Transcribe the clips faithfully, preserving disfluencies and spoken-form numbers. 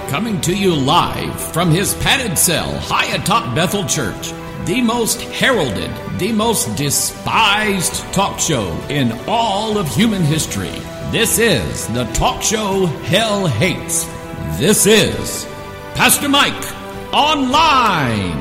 coming to you live from his padded cell high atop Bethel Church, the most heralded, the most despised talk show in all of human history. This is the talk show hell hates. This is Pastor Mike Online.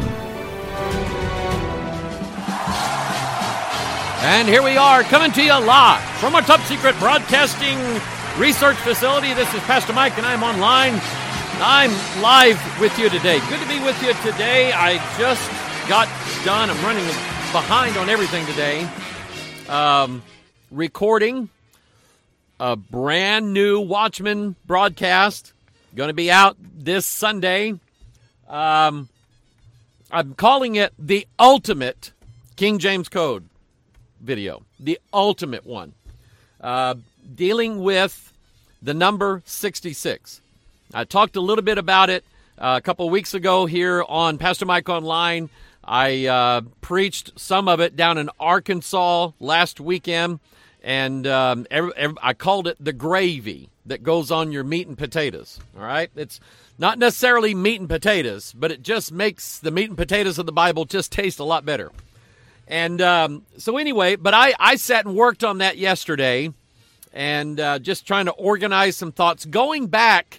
And here we are, coming to you live from our top secret broadcasting research facility. This is Pastor Mike, and I'm online. I'm live with you today. Good to be with you today. I just got done. I'm running behind on everything today. Um, recording a brand new Watchmen broadcast. Going to be out this Sunday. Um, I'm calling it the ultimate King James Code video. The ultimate one. Uh, dealing with the number sixty-six. I talked a little bit about it uh, a couple weeks ago here on Pastor Mike Online. I uh, preached some of it down in Arkansas last weekend, and um, every, every, I called it the gravy that goes on your meat and potatoes. All right? It's not necessarily meat and potatoes, but it just makes the meat and potatoes of the Bible just taste a lot better. And um, so anyway, but I, I sat and worked on that yesterday, and uh, just trying to organize some thoughts. Going back,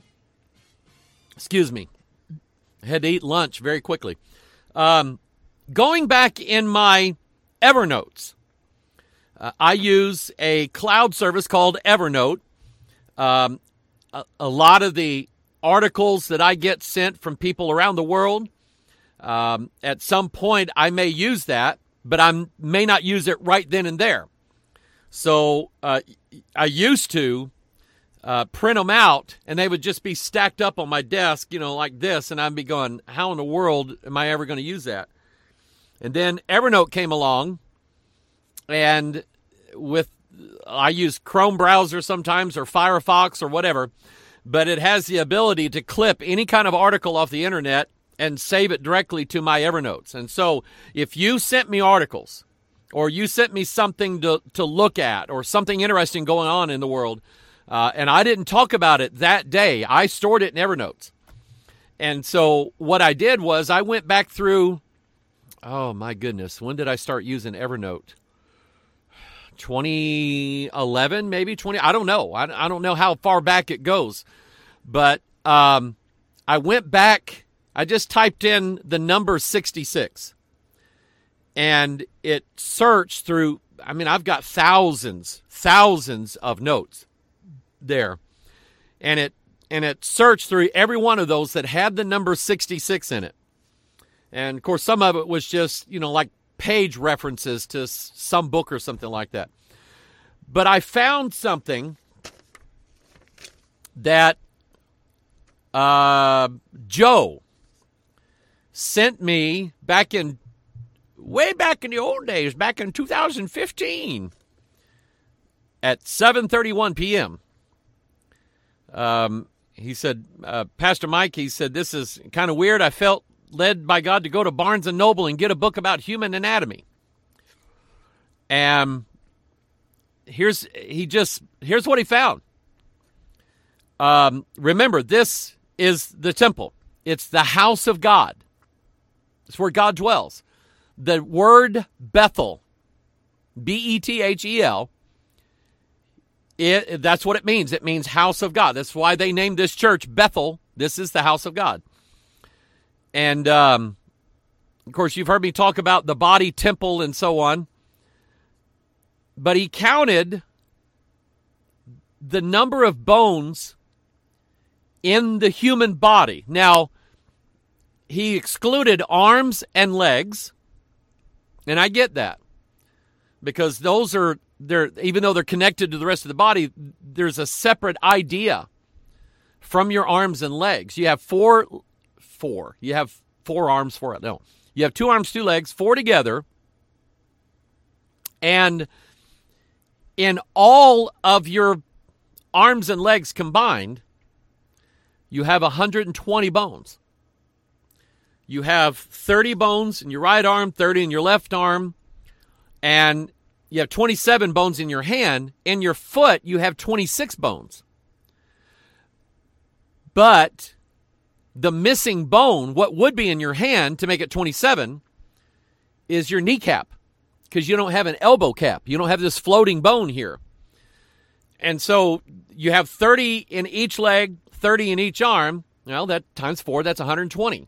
excuse me, I had to eat lunch very quickly. Um, going back in my Evernotes, uh, I use a cloud service called Evernote. Um, a, a lot of the articles that I get sent from people around the world, um, at some point I may use that, but I may not use it right then and there. So uh, I used to uh, print them out, and they would just be stacked up on my desk, you know, like this, and I'd be going, how in the world am I ever going to use that? And then Evernote came along, and with I use Chrome browser sometimes, or Firefox, or whatever, but it has the ability to clip any kind of article off the internet and save it directly to my Evernotes. And so if you sent me articles, or you sent me something to, to look at, or something interesting going on in the world, uh, and I didn't talk about it that day, I stored it in Evernotes. And so what I did was I went back through, oh my goodness, when did I start using Evernote? twenty eleven, maybe twenty. I don't know. I, I don't know how far back it goes. But um, I went back, I just typed in the number sixty-six. And it searched through, I mean, I've got thousands, thousands of notes there. And it and it searched through every one of those that had the number sixty-six in it. And, of course, some of it was just, you know, like page references to some book or something like that. But I found something that uh, Joe sent me back in way back in the old days, back in two thousand fifteen, at seven thirty-one p.m. Um, he said, uh, Pastor Mike, he said, this is kind of weird. I felt led by God to go to Barnes and Noble and get a book about human anatomy. And here's he just here's what he found. Um, remember, this is the temple. It's the house of God. It's where God dwells. The word Bethel, B E T H E L, it, that's what it means. It means house of God. That's why they named this church Bethel. This is the house of God. And, um, of course, you've heard me talk about the body temple and so on. But he counted the number of bones in the human body. Now, he excluded arms and legs. And I get that, because those are, they're even though they're connected to the rest of the body, there's a separate idea from your arms and legs. You have four, four. You have four arms, four, no. You have two arms, two legs, four together. And in all of your arms and legs combined, you have one hundred twenty bones. You have thirty bones in your right arm, thirty in your left arm, and you have twenty-seven bones in your hand. In your foot, you have twenty-six bones. But the missing bone, what would be in your hand to make it twenty-seven, is your kneecap, because you don't have an elbow cap. You don't have this floating bone here. And so you have thirty in each leg, thirty in each arm. Well, that times four, that's one hundred twenty.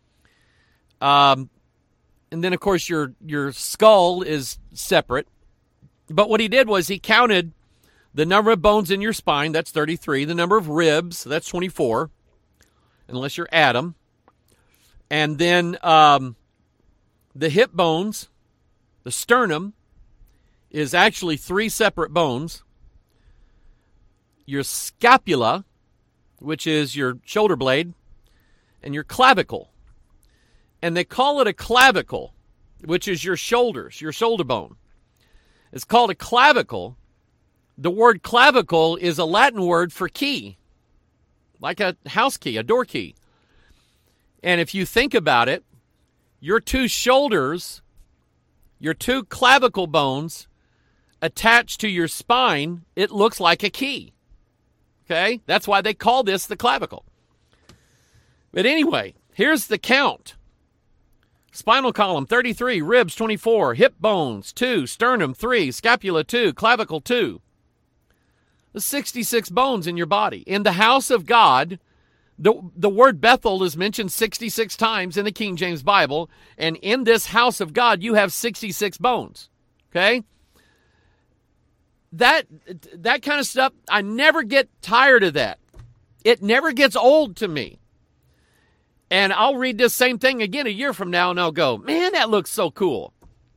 Um, and then, of course, your your skull is separate. But what he did was he counted the number of bones in your spine, that's thirty-three. The number of ribs, that's twenty-four, unless you're Adam. And then um, the hip bones, the sternum, is actually three separate bones. Your scapula, which is your shoulder blade, and your clavicle. And they call it a clavicle, which is your shoulders, your shoulder bone. It's called a clavicle. The word clavicle is a Latin word for key, like a house key, a door key. And if you think about it, your two shoulders, your two clavicle bones attached to your spine, it looks like a key. Okay? That's why they call this the clavicle. But anyway, here's the count. Spinal column, thirty-three. Ribs, twenty-four. Hip bones, two. Sternum, three. Scapula, two. Clavicle, two. There's sixty-six bones in your body. In the house of God, the, the word Bethel is mentioned sixty-six times in the King James Bible. And in this house of God, you have sixty-six bones. Okay? That, that kind of stuff, I never get tired of that. It never gets old to me. And I'll read this same thing again a year from now, and I'll go, man, that looks so cool.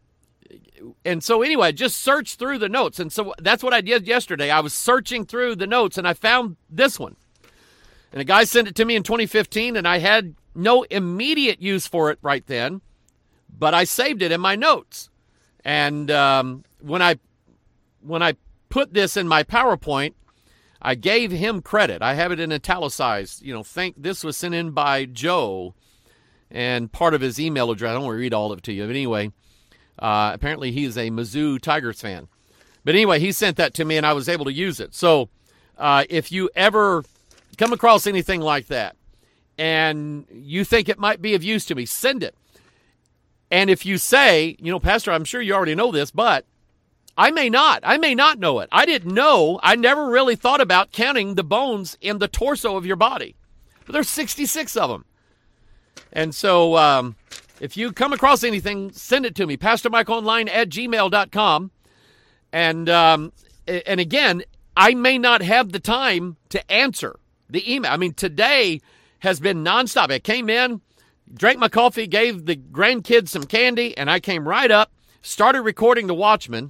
And so anyway, just search through the notes. And so that's what I did yesterday. I was searching through the notes, and I found this one. And a guy sent it to me in twenty fifteen, and I had no immediate use for it right then, but I saved it in my notes. And um, when I when I put this in my PowerPoint, I gave him credit. I have it in italicized. You know, think this was sent in by Joe, and part of his email address. I don't want to read all of it to you, but anyway, uh, apparently he's a Mizzou Tigers fan. But anyway, he sent that to me, and I was able to use it. So uh, if you ever come across anything like that, and you think it might be of use to me, send it. And if you say, you know, Pastor, I'm sure you already know this, but I may not. I may not know it. I didn't know. I never really thought about counting the bones in the torso of your body. But there's sixty-six of them. And so um, if you come across anything, send it to me, pastor mike online at gmail dot com. And, um, and again, I may not have the time to answer the email. I mean, today has been nonstop. I came in, drank my coffee, gave the grandkids some candy, and I came right up, started recording The Watchman.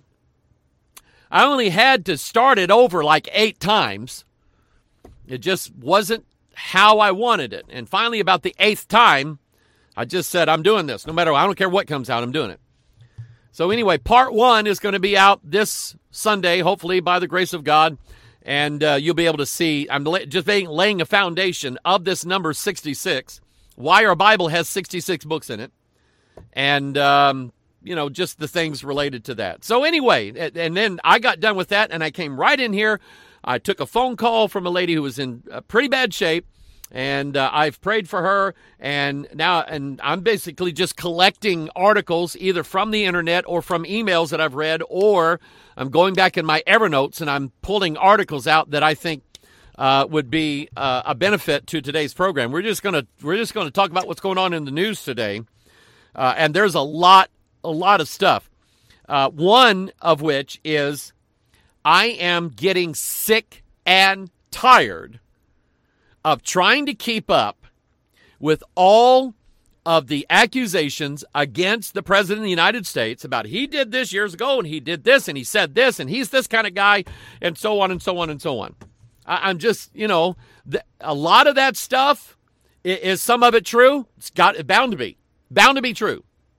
I only had to start it over like eight times. It just wasn't how I wanted it. And finally, about the eighth time, I just said, I'm doing this. No matter what, I don't care what comes out, I'm doing it. So anyway, part one is going to be out this Sunday, hopefully by the grace of God. And uh, you'll be able to see, I'm just laying a foundation of this number sixty-six, why our Bible has sixty-six books in it. And, um, you know, just the things related to that. So anyway, and then I got done with that, and I came right in here. I took a phone call from a lady who was in pretty bad shape, and uh, I've prayed for her, and now and I'm basically just collecting articles either from the internet or from emails that I've read, or I'm going back in my Evernotes, and I'm pulling articles out that I think uh, would be uh, a benefit to today's program. We're just gonna we're just gonna talk about what's going on in the news today, uh, and there's a lot. A lot of stuff. Uh, one of which is I am getting sick and tired of trying to keep up with all of the accusations against the President of the United States about he did this years ago and he did this and he said this and he's this kind of guy and so on and so on and so on. I, I'm just, you know, the, a lot of that stuff, is, is some of it true? It's got bound to be. Bound to be true.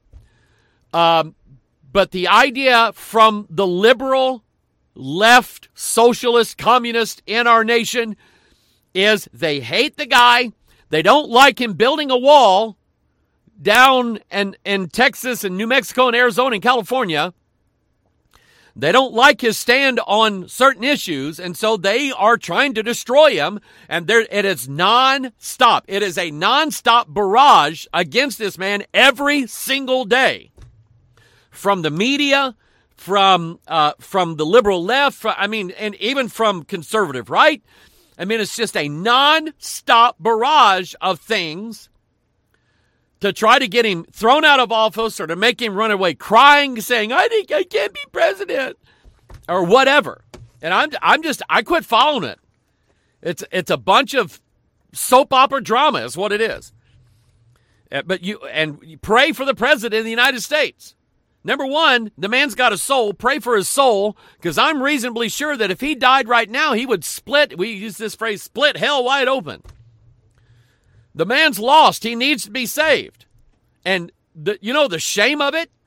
Um, but the idea from the liberal, left, socialist, communist in our nation is they hate the guy. They don't like him building a wall down in, in Texas and New Mexico and Arizona and California. They don't like his stand on certain issues, and so they are trying to destroy him, and there it is non-stop. It is a non-stop barrage against this man every single day. From the media, from uh, from the liberal left, from, I mean, and even from conservative right. I mean, it's just a non-stop barrage of things to try to get him thrown out of office or to make him run away crying, saying, I think I can't be president, or whatever. And I'm I'm just, I quit following it. It's it's a bunch of soap opera drama is what it is. But you, and you pray for the president of the United States. Number one, the man's got a soul. Pray for his soul, because I'm reasonably sure that if he died right now, he would split, we use this phrase, split hell wide open. The man's lost. He needs to be saved. And the, you know, the shame of it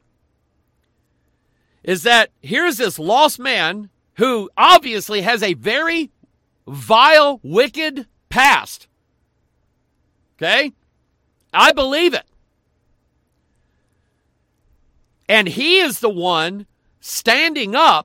is that here's this lost man who obviously has a very vile, wicked past. Okay? I believe it. And he is the one standing up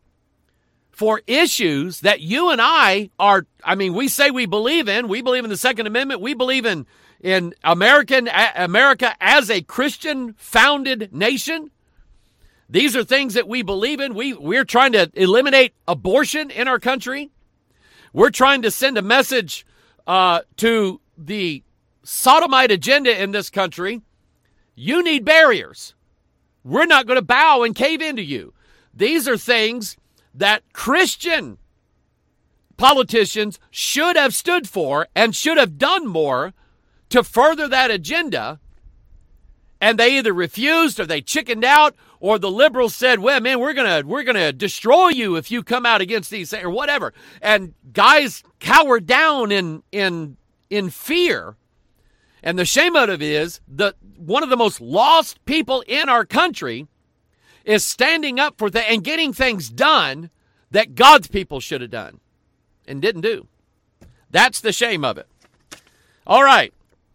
for issues that you and I are, I mean, we say we believe in. We believe in the Second Amendment. We believe in, in American America as a Christian-founded nation. These are things that we believe in. We, we're trying to eliminate abortion in our country. We're trying to send a message uh, to the sodomite agenda in this country. You need barriers. We're not going to bow and cave into you. These are things that Christian politicians should have stood for and should have done more to further that agenda. And they either refused or they chickened out, or the liberals said, well, man, we're going to we're going to destroy you if you come out against these or whatever. And guys cowered down in in in fear. And the shame of it is that one of the most lost people in our country is standing up for the, and getting things done that God's people should have done and didn't do. That's the shame of it. All right.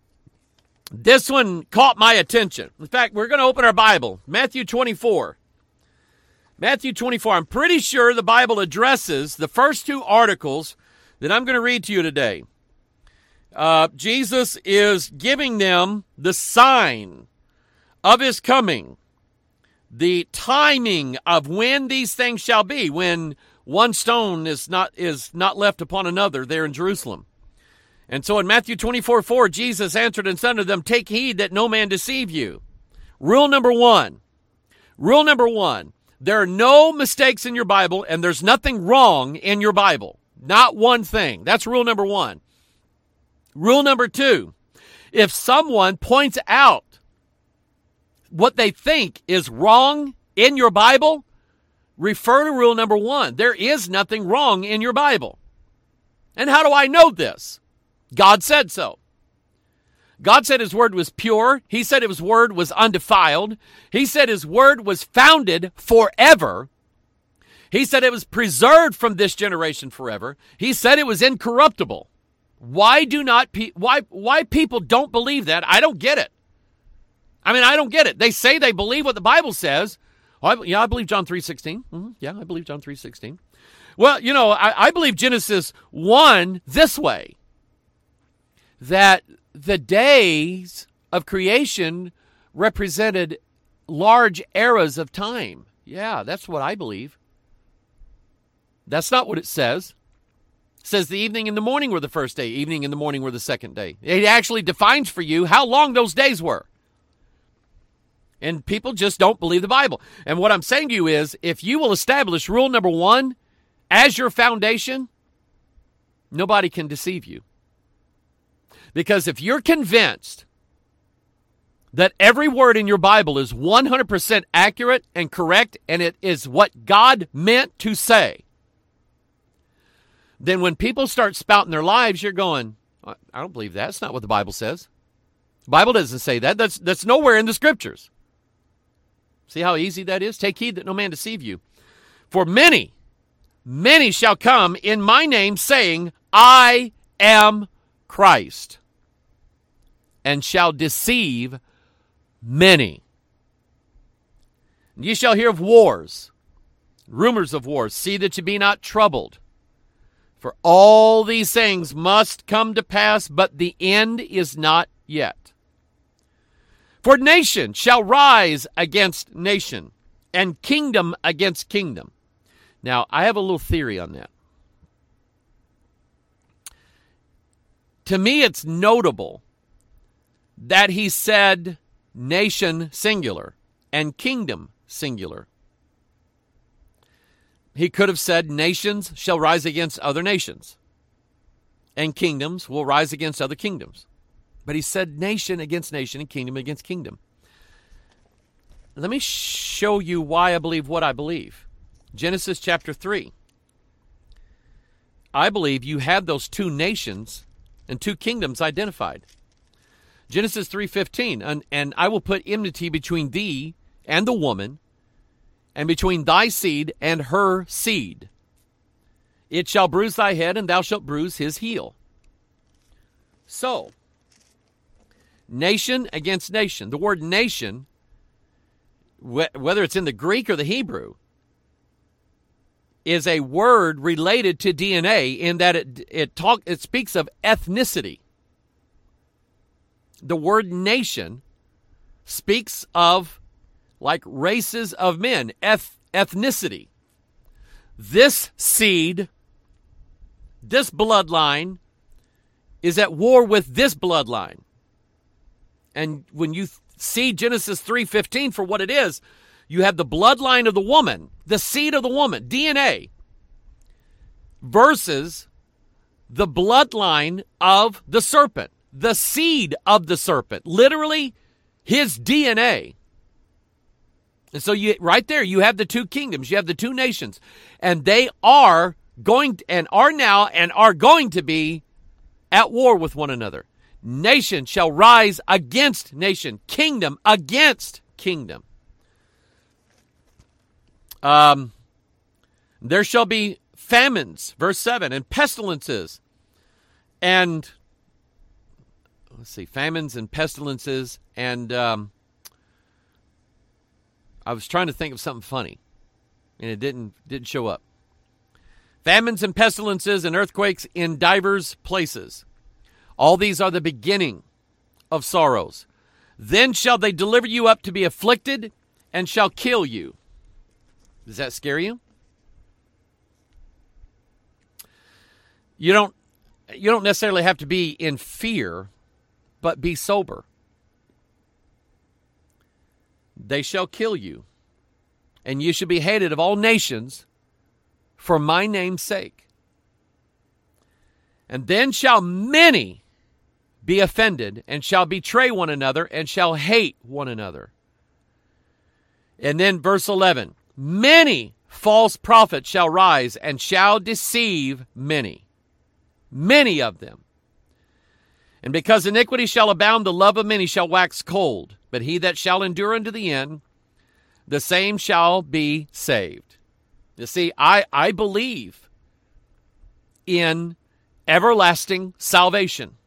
This one caught my attention. In fact, we're going to open our Bible, Matthew twenty-four. Matthew twenty-four. I'm pretty sure the Bible addresses the first two articles that I'm going to read to you today. Uh, Jesus is giving them the sign of his coming, the timing of when these things shall be, when one stone is not is not left upon another there in Jerusalem. And so in Matthew twenty-four four, Jesus answered and said unto them, take heed that no man deceive you. Rule number one. Rule number one. There are no mistakes in your Bible, and there's nothing wrong in your Bible. Not one thing. That's rule number one. Rule number two, if someone points out what they think is wrong in your Bible, refer to rule number one. There is nothing wrong in your Bible. And how do I know this? God said so. God said his word was pure. He said his word was undefiled. He said his word was founded forever. He said it was preserved from this generation forever. He said it was incorruptible. Why do not pe- why why people don't believe that? I don't get it. I mean, I don't get it. They say they believe what the Bible says. Oh, I, yeah, I believe John three sixteen. Mm-hmm. Yeah, I believe John three sixteen. Well, you know, I, I believe Genesis one this way, that the days of creation represented large eras of time. Yeah, that's what I believe. That's not what it says. It says the evening and the morning were the first day, evening and the morning were the second day. It actually defines for you how long those days were. And people just don't believe the Bible. And what I'm saying to you is, if you will establish rule number one as your foundation, nobody can deceive you. Because if you're convinced that every word in your Bible is one hundred percent accurate and correct, and it is what God meant to say, then when people start spouting their lives, you're going, I don't believe that. That's not what the Bible says. The Bible doesn't say that. That's, that's nowhere in the Scriptures. See how easy that is? Take heed that no man deceive you. For many, many shall come in my name, saying, I am Christ, and shall deceive many. And ye shall hear of wars rumors of wars. See that you be not troubled. For all these things must come to pass, but the end is not yet. For nation shall rise against nation, and kingdom against kingdom. Now, I have a little theory on that. To me, it's notable that he said nation singular and kingdom singular. He could have said nations shall rise against other nations, and kingdoms will rise against other kingdoms. But he said nation against nation and kingdom against kingdom. Let me show you why I believe what I believe. Genesis chapter three. I believe you have those two nations and two kingdoms identified. Genesis three fifteen, and, and I will put enmity between thee and the woman, and between thy seed and her seed. It shall bruise thy head, and thou shalt bruise his heel. So, nation against nation. The word nation, wh- whether it's in the Greek or the Hebrew, is a word related to D N A in that it it talk it speaks of ethnicity. The word nation speaks of like races of men, eth- ethnicity. This seed, this bloodline, is at war with this bloodline. And when you see Genesis three fifteen for what it is, you have the bloodline of the woman, the seed of the woman, D N A, versus the bloodline of the serpent, the seed of the serpent, literally his D N A. And so you right there, you have the two kingdoms, you have the two nations, and they are going and are now and are going to be at war with one another. Nation shall rise against nation, kingdom against kingdom. Um, there shall be famines, verse seven, and pestilences, and let's see, famines and pestilences, and um, I was trying to think of something funny, and it didn't didn't show up. Famines and pestilences and earthquakes in divers places. All these are the beginning of sorrows. Then shall they deliver you up to be afflicted, and shall kill you. Does that scare you? You don't, you don't necessarily have to be in fear, but be sober. They shall kill you, and you shall be hated of all nations for my name's sake. And then shall many be offended, and shall betray one another, and shall hate one another. And then verse eleven, many false prophets shall rise, and shall deceive many. Many of them. And because iniquity shall abound, the love of many shall wax cold. But he that shall endure unto the end, the same shall be saved. You see, I, I believe in everlasting salvation.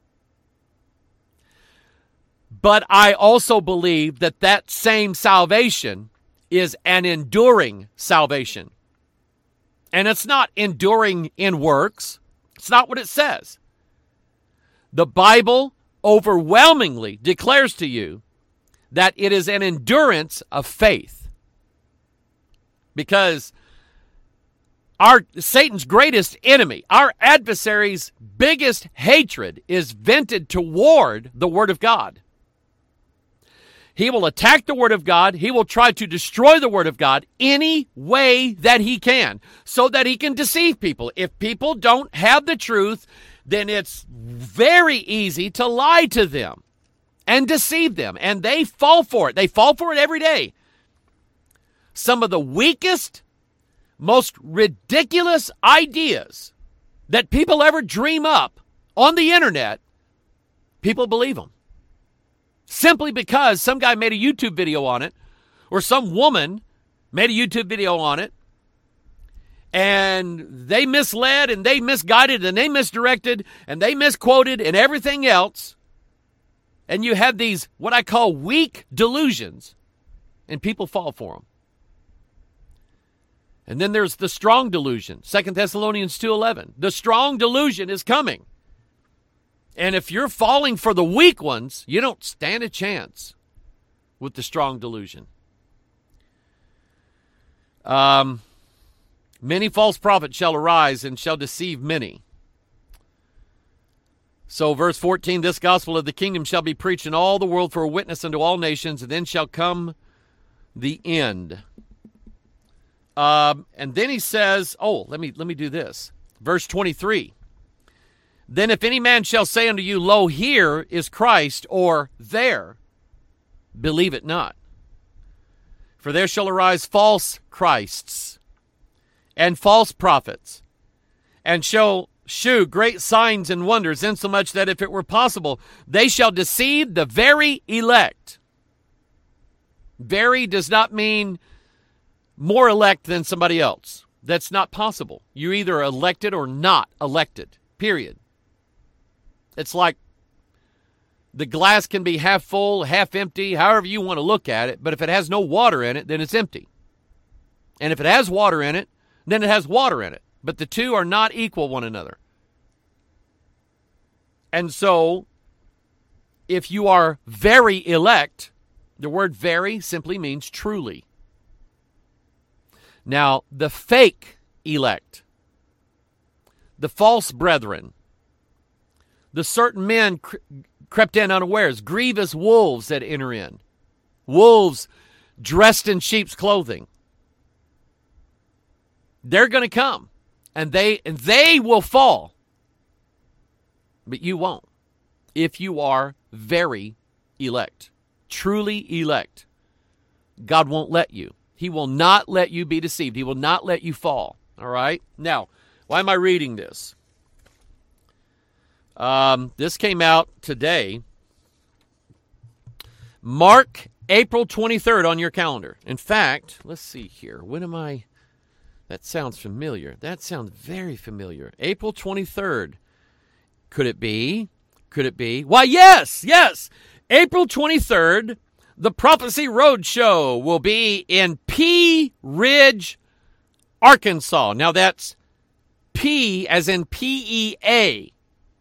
But I also believe that that same salvation is an enduring salvation. And it's not enduring in works. It's not what it says. The Bible overwhelmingly declares to you that it is an endurance of faith. Because our Satan's greatest enemy, our adversary's biggest hatred is vented toward the Word of God. He will attack the Word of God. He will try to destroy the Word of God any way that he can so that he can deceive people. If people don't have the truth, then it's very easy to lie to them and deceive them. And they fall for it. They fall for it every day. Some of the weakest, most ridiculous ideas that people ever dream up on the internet, people believe them. Simply because some guy made a YouTube video on it, or some woman made a YouTube video on it, and they misled, and they misguided, and they misdirected, and they misquoted, and everything else, and you have these, what I call weak delusions, and people fall for them. And then there's the strong delusion, Second Thessalonians two eleven. The strong delusion is coming. And if you're falling for the weak ones, you don't stand a chance with the strong delusion. Um, many false prophets shall arise and shall deceive many. So verse fourteen, this gospel of the kingdom shall be preached in all the world for a witness unto all nations, and then shall come the end. Um, and then he says, oh, let me let me do this. Verse twenty-three. Then if any man shall say unto you, lo, here is Christ, or there, believe it not. For there shall arise false Christs and false prophets, and shall shew great signs and wonders, insomuch that if it were possible, they shall deceive the very elect. Very does not mean more elect than somebody else. That's not possible. You're either elected or not elected, period. It's like the glass can be half full, half empty, however you want to look at it, but if it has no water in it, then it's empty. And if it has water in it, then it has water in it. But the two are not equal one another. And so, if you are very elect, the word very simply means truly. Now, the fake elect, the false brethren, the certain men cre- crept in unawares, grievous wolves that enter in, wolves dressed in sheep's clothing. They're going to come, and they and they will fall, but you won't if you are very elect, truly elect. God won't let you. He will not let you be deceived. He will not let you fall. All right? Now, why am I reading this? Um, this came out today. Mark April twenty-third on your calendar. In fact, let's see here. When am I? That sounds familiar. That sounds very familiar. April twenty-third. Could it be? Could it be? Why, yes, yes. April twenty-third, the Prophecy Roadshow will be in Pea Ridge, Arkansas. Now that's P as in P E A.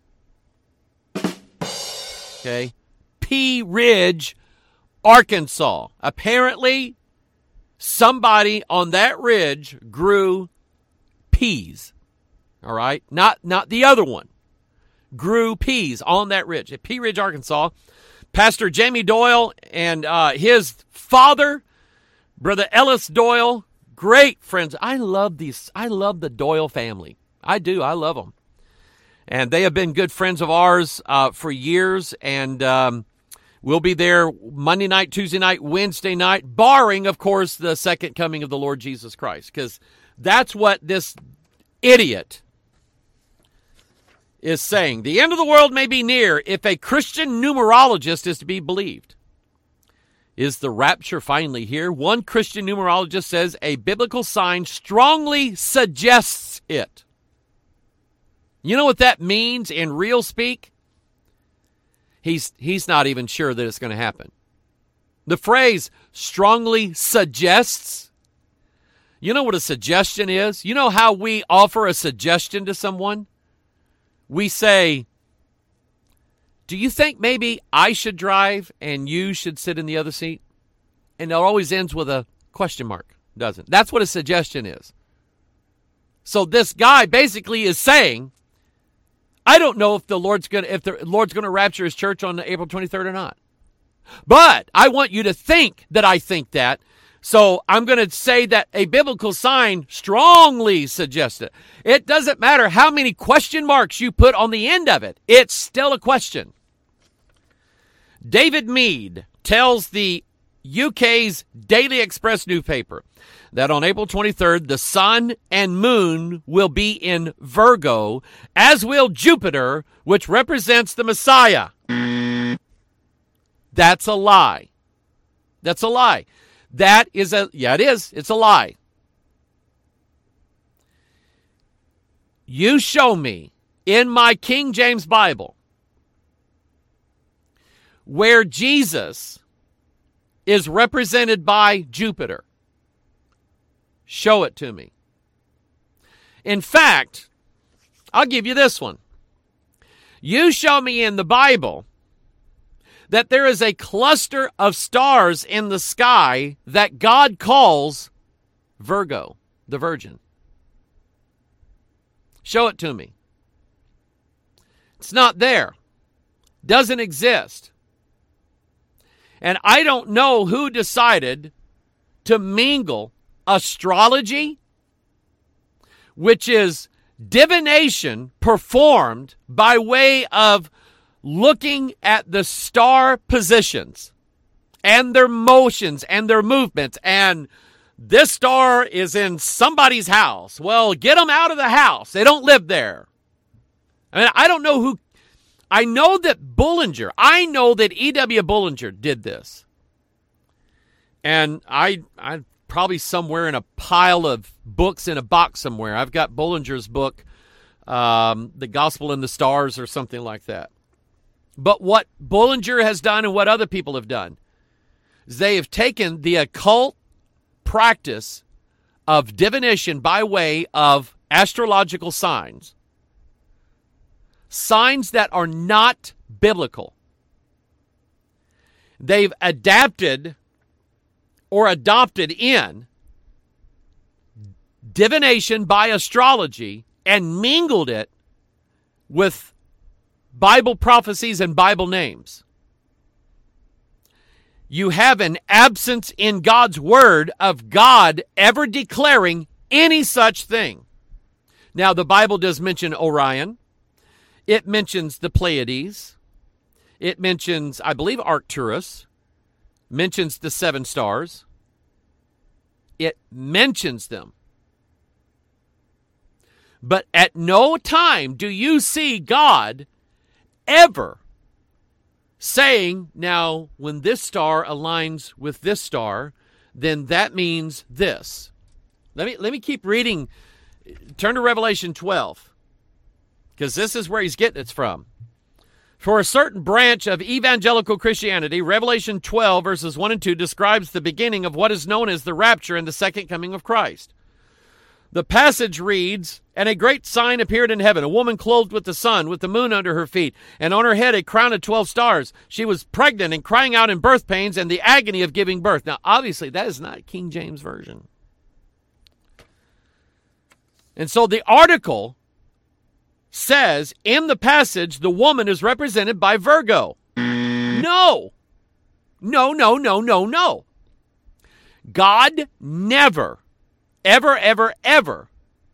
Okay, Pea Ridge, Arkansas. Apparently, somebody on that ridge grew peas. All right, not not the other one. Grew peas on that ridge at Pea Ridge, Arkansas. Pastor Jamie Doyle and uh, his father, Brother Ellis Doyle, great friends. I love these. I love the Doyle family. I do. I love them. And they have been good friends of ours uh, for years, and um, we'll be there Monday night, Tuesday night, Wednesday night, barring, of course, the second coming of the Lord Jesus Christ, because that's what this idiot is saying. The end of the world may be near if a Christian numerologist is to be believed. Is the rapture finally here? One Christian numerologist says a biblical sign strongly suggests it. You know what that means in real speak? He's he's not even sure that it's going to happen. The phrase strongly suggests, you know what a suggestion is? You know how we offer a suggestion to someone? We say, do you think maybe I should drive and you should sit in the other seat? And it always ends with a question mark, doesn't it? That's what a suggestion is. So this guy basically is saying, I don't know if the Lord's going to if the Lord's going to rapture his church on April twenty-third or not. But I want you to think that I think that. So I'm going to say that a biblical sign strongly suggests it. It doesn't matter how many question marks you put on the end of it. It's still a question. David Mead tells the U K's Daily Express newspaper that on April twenty-third, the sun and moon will be in Virgo, as will Jupiter, which represents the Messiah. That's a lie. That's a lie. That is a, yeah, it is. It's a lie. You show me in my King James Bible where Jesus is represented by Jupiter. Show it to me. In fact, I'll give you this one. You show me in the Bible that there is a cluster of stars in the sky that God calls Virgo, the Virgin. Show it to me. It's not there. Doesn't exist. And I don't know who decided to mingle astrology, which is divination performed by way of looking at the star positions and their motions and their movements, and this star is in somebody's house. Well, get them out of the house. They don't live there. I mean, I don't know who. I know that Bullinger, I know that E W. Bullinger did this. And I, I probably somewhere in a pile of books in a box somewhere. I've got Bullinger's book, um, The Gospel in the Stars or something like that. But what Bullinger has done and what other people have done is they have taken the occult practice of divination by way of astrological signs, signs that are not biblical. They've adapted or adopted in divination by astrology and mingled it with Bible prophecies and Bible names. You have an absence in God's word of God ever declaring any such thing. Now, the Bible does mention Orion. It mentions the Pleiades. It mentions, I believe, Arcturus. Mentions the seven stars. It mentions them. But at no time do you see God ever saying, now, when this star aligns with this star, then that means this. Let me, let me keep reading. Turn to Revelation twelve, because this is where he's getting it from. For a certain branch of evangelical Christianity, Revelation twelve, verses one and two, describes the beginning of what is known as the rapture and the second coming of Christ. The passage reads, "And a great sign appeared in heaven, a woman clothed with the sun, with the moon under her feet, and on her head a crown of twelve stars. She was pregnant and crying out in birth pains and the agony of giving birth." Now, obviously, that is not King James Version. And so the article says in the passage the woman is represented by Virgo. No. No, no, no, no, no. God never, ever, ever, ever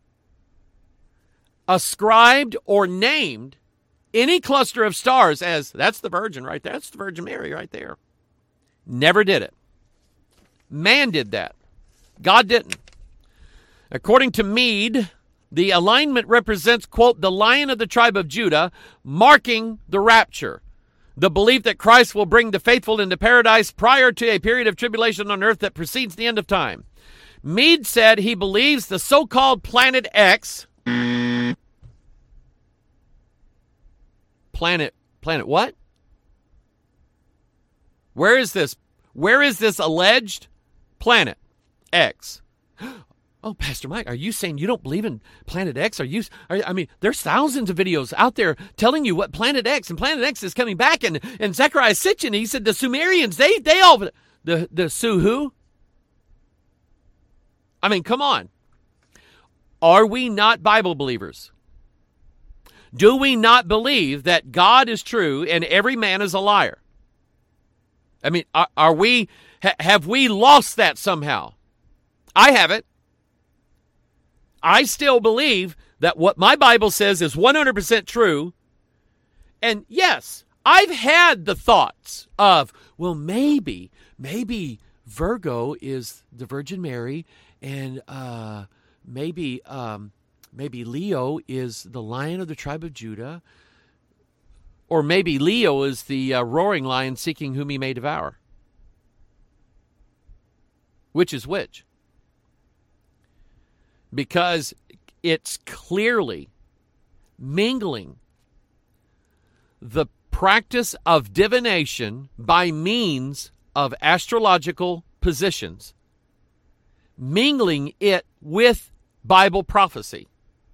ascribed or named any cluster of stars as, that's the Virgin right there. That's the Virgin Mary right there. Never did it. Man did that. God didn't. According to Meade, the alignment represents, quote, the Lion of the tribe of Judah, marking the rapture. The belief that Christ will bring the faithful into paradise prior to a period of tribulation on earth that precedes the end of time. Meade said he believes the so-called Planet X... Planet, planet what? Where is this? Where is this alleged Planet X? Oh, Pastor Mike, are you saying you don't believe in Planet X? Are you? Are, I mean, there's thousands of videos out there telling you what Planet X and Planet X is coming back. And and Zechariah Sitchin, he said the Sumerians, they they all the the Su who? I mean, come on. Are we not Bible believers? Do we not believe that God is true and every man is a liar? I mean, are, are we? Ha, have we lost that somehow? I haven't. I still believe that what my Bible says is one hundred percent true. And yes, I've had the thoughts of, well, maybe, maybe Virgo is the Virgin Mary, and uh, maybe, um, maybe Leo is the Lion of the tribe of Judah, or maybe Leo is the uh, roaring lion seeking whom he may devour. Which is which? Because it's clearly mingling the practice of divination by means of astrological positions, mingling it with Bible prophecy.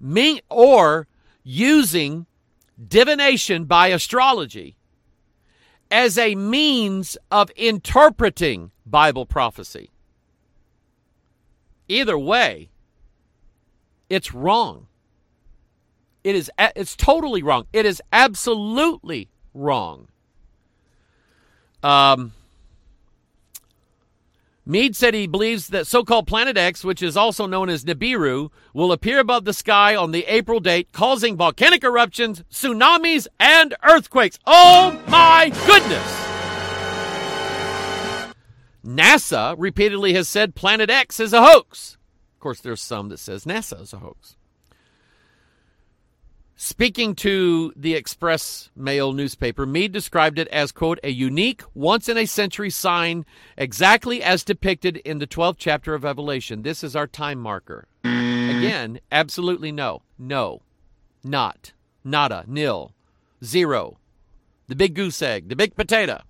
Me, or using divination by astrology as a means of interpreting Bible prophecy. Either way, it's wrong. It is, it's totally wrong. It is absolutely wrong. Um, Meade said he believes that so-called Planet X, which is also known as Nibiru, will appear above the sky on the April date, causing volcanic eruptions, tsunamis, and earthquakes. Oh my goodness! NASA repeatedly has said Planet X is a hoax. Of course, there's some that says NASA is a hoax. Speaking to the Express Mail newspaper, Meade described it as, quote, a unique, once-in-a-century sign exactly as depicted in the twelfth chapter of Revelation. This is our time marker. Again, absolutely no. No. Not. Nada. Nil. Zero. The big goose egg. The big potato.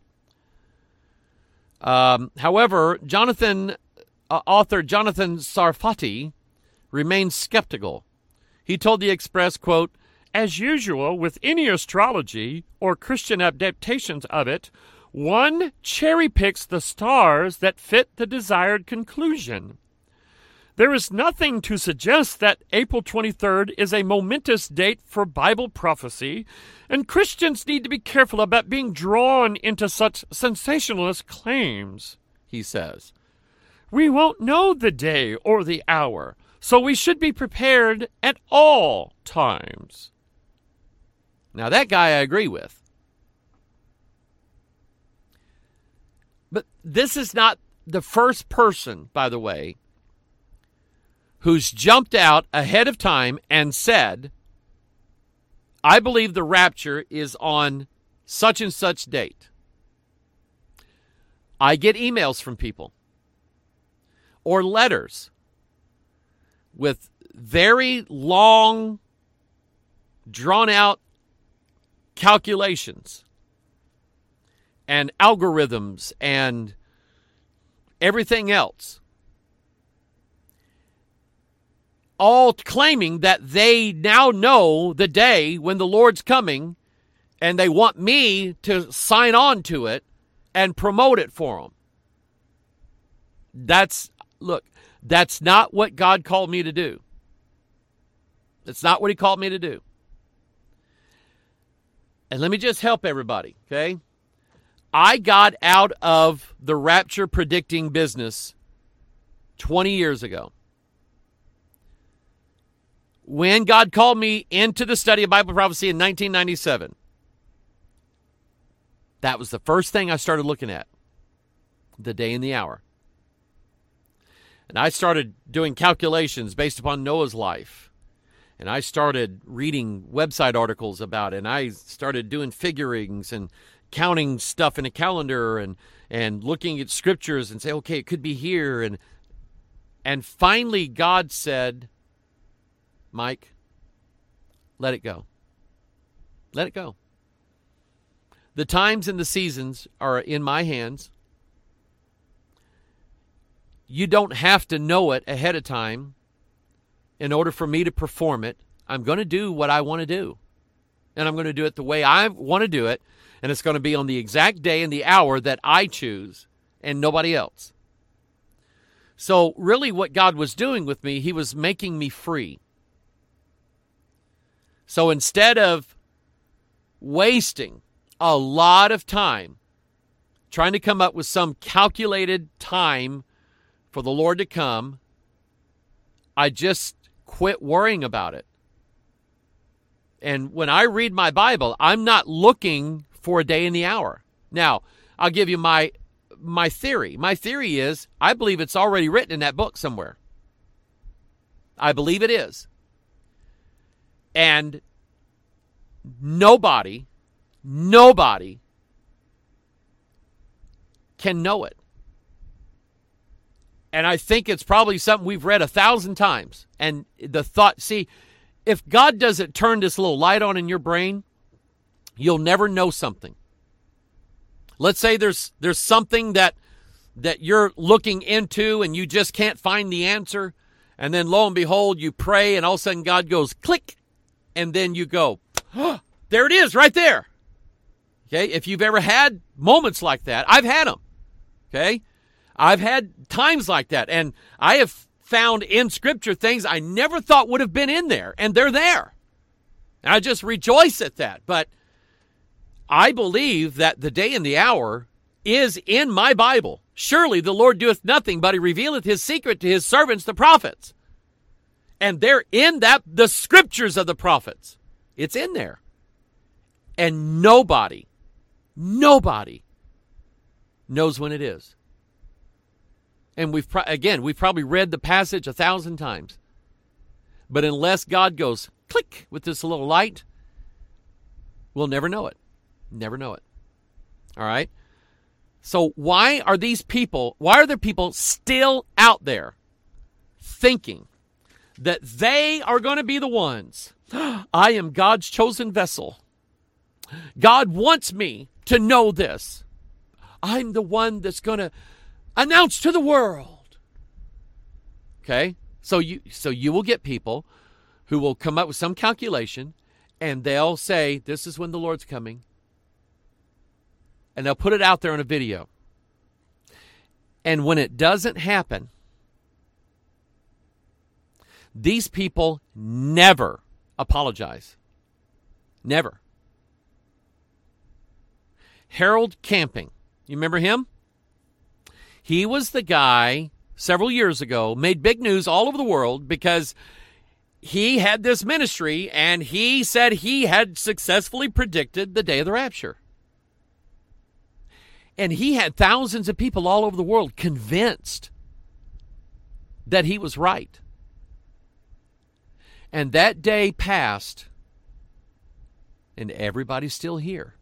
Um, however, Jonathan, uh, author Jonathan Sarfati remains skeptical. He told the Express, quote, as usual with any astrology or Christian adaptations of it, one cherry-picks the stars that fit the desired conclusion. There is nothing to suggest that April twenty-third is a momentous date for Bible prophecy, and Christians need to be careful about being drawn into such sensationalist claims, he says. We won't know the day or the hour, so we should be prepared at all times. Now, that guy I agree with. But this is not the first person, by the way, who's jumped out ahead of time and said, I believe the rapture is on such and such date. I get emails from people or letters with very long, drawn-out calculations and algorithms and everything else, all claiming that they now know the day when the Lord's coming, and they want me to sign on to it and promote it for them. That's, look, that's not what God called me to do. That's not what he called me to do. And let me just help everybody, okay? I got out of the rapture predicting business twenty years ago. When God called me into the study of Bible prophecy in nineteen ninety-seven, that was the first thing I started looking at, the day and the hour. And I started doing calculations based upon Noah's life. And I started reading website articles about it, and I started doing figurings and counting stuff in a calendar and, and looking at scriptures and say, okay, it could be here. And, and finally God said, Mike, let it go. Let it go. The times and the seasons are in my hands. You don't have to know it ahead of time in order for me to perform it. I'm going to do what I want to do. And I'm going to do it the way I want to do it. And it's going to be on the exact day and the hour that I choose and nobody else. So really what God was doing with me, he was making me free. So instead of wasting a lot of time trying to come up with some calculated time for the Lord to come, I just quit worrying about it. And when I read my Bible, I'm not looking for a day and the hour. Now, I'll give you my my theory. My theory is I believe it's already written in that book somewhere. I believe it is. And nobody, nobody can know it. And I think it's probably something we've read a thousand times. And the thought, see, if God doesn't turn this little light on in your brain, you'll never know something. Let's say there's there's something that that you're looking into and you just can't find the answer. And then lo and behold, you pray, and all of a sudden God goes click, and then you go, oh, there it is right there. Okay, if you've ever had moments like that, I've had them. Okay, I've had times like that, and I have found in Scripture things I never thought would have been in there, and they're there. And I just rejoice at that. But I believe that the day and the hour is in my Bible. Surely the Lord doeth nothing, but he revealeth his secret to his servants, the prophets. And they're in that, the scriptures of the prophets. It's in there. And nobody, nobody knows when it is. And we've, pro- again, we've probably read the passage a thousand times. But unless God goes click with this little light, we'll never know it. Never know it. All right? So why are these people, why are there people still out there thinking that they are going to be the ones? I am God's chosen vessel. God wants me to know this. I'm the one that's going to announce to the world. Okay? So you so you will get people who will come up with some calculation, and they'll say, this is when the Lord's coming. And they'll put it out there on a video. And when it doesn't happen, these people never apologize. Never. Harold Camping. You remember him? He was the guy several years ago, made big news all over the world because he had this ministry and he said he had successfully predicted the day of the rapture. And he had thousands of people all over the world convinced that he was right. And that day passed, and everybody's still here.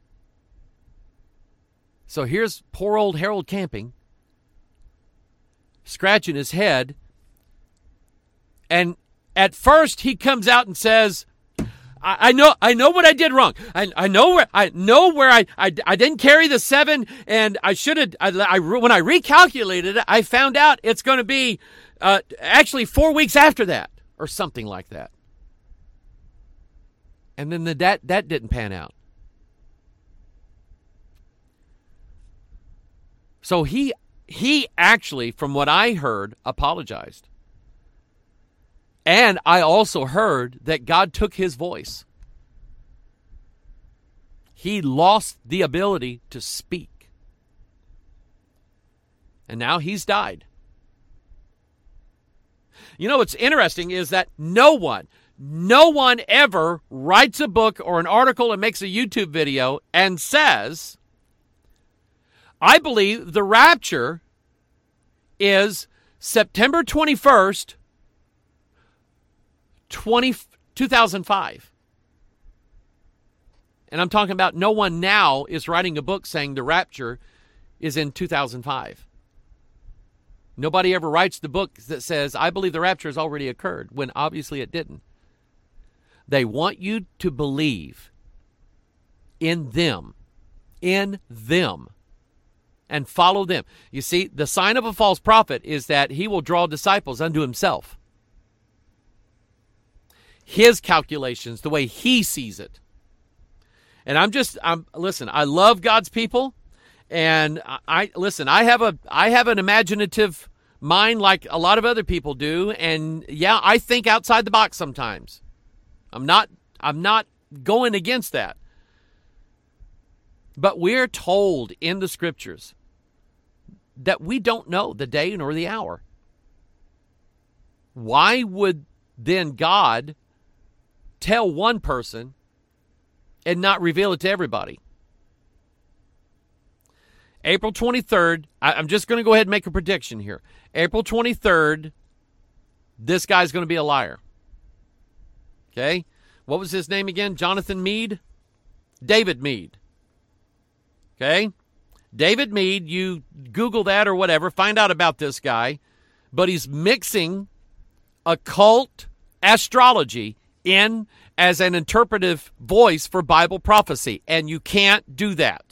So here's poor old Harold Camping, scratching his head, and at first he comes out and says, I, I know I know what I did wrong. I, I know where I know where I, I, I didn't carry the seven, and I should have. I, I, when I recalculated it, I found out it's going to be uh, actually four weeks after that, or something like that. And then the, that that didn't pan out. So he he actually, from what I heard, apologized. And I also heard that God took his voice. He lost the ability to speak. And now he's died. You know what's interesting is that no one, no one ever writes a book or an article and makes a YouTube video and says, I believe the rapture is September twenty-first, two thousand five. And I'm talking about no one now is writing a book saying the rapture is in two thousand five. Nobody ever writes the book that says, I believe the rapture has already occurred, when obviously it didn't. They want you to believe in them, in them, and follow them. You see, the sign of a false prophet is that he will draw disciples unto himself. His calculations, the way he sees it. And I'm just, I'm listen, I love God's people. And I, I listen, I have a I have an imaginative mind like a lot of other people do. And yeah, I think outside the box sometimes. I'm not I'm not going against that. But we're told in the scriptures that we don't know the day nor the hour. Why would then God tell one person and not reveal it to everybody? April twenty-third, I, I'm just going to go ahead and make a prediction here. April twenty-third, this guy's going to be a liar. Okay? What was his name again? Jonathan Meade? David Meade. Okay? David Meade, you Google that or whatever, find out about this guy, but he's mixing occult astrology in as an interpretive voice for Bible prophecy, and you can't do that.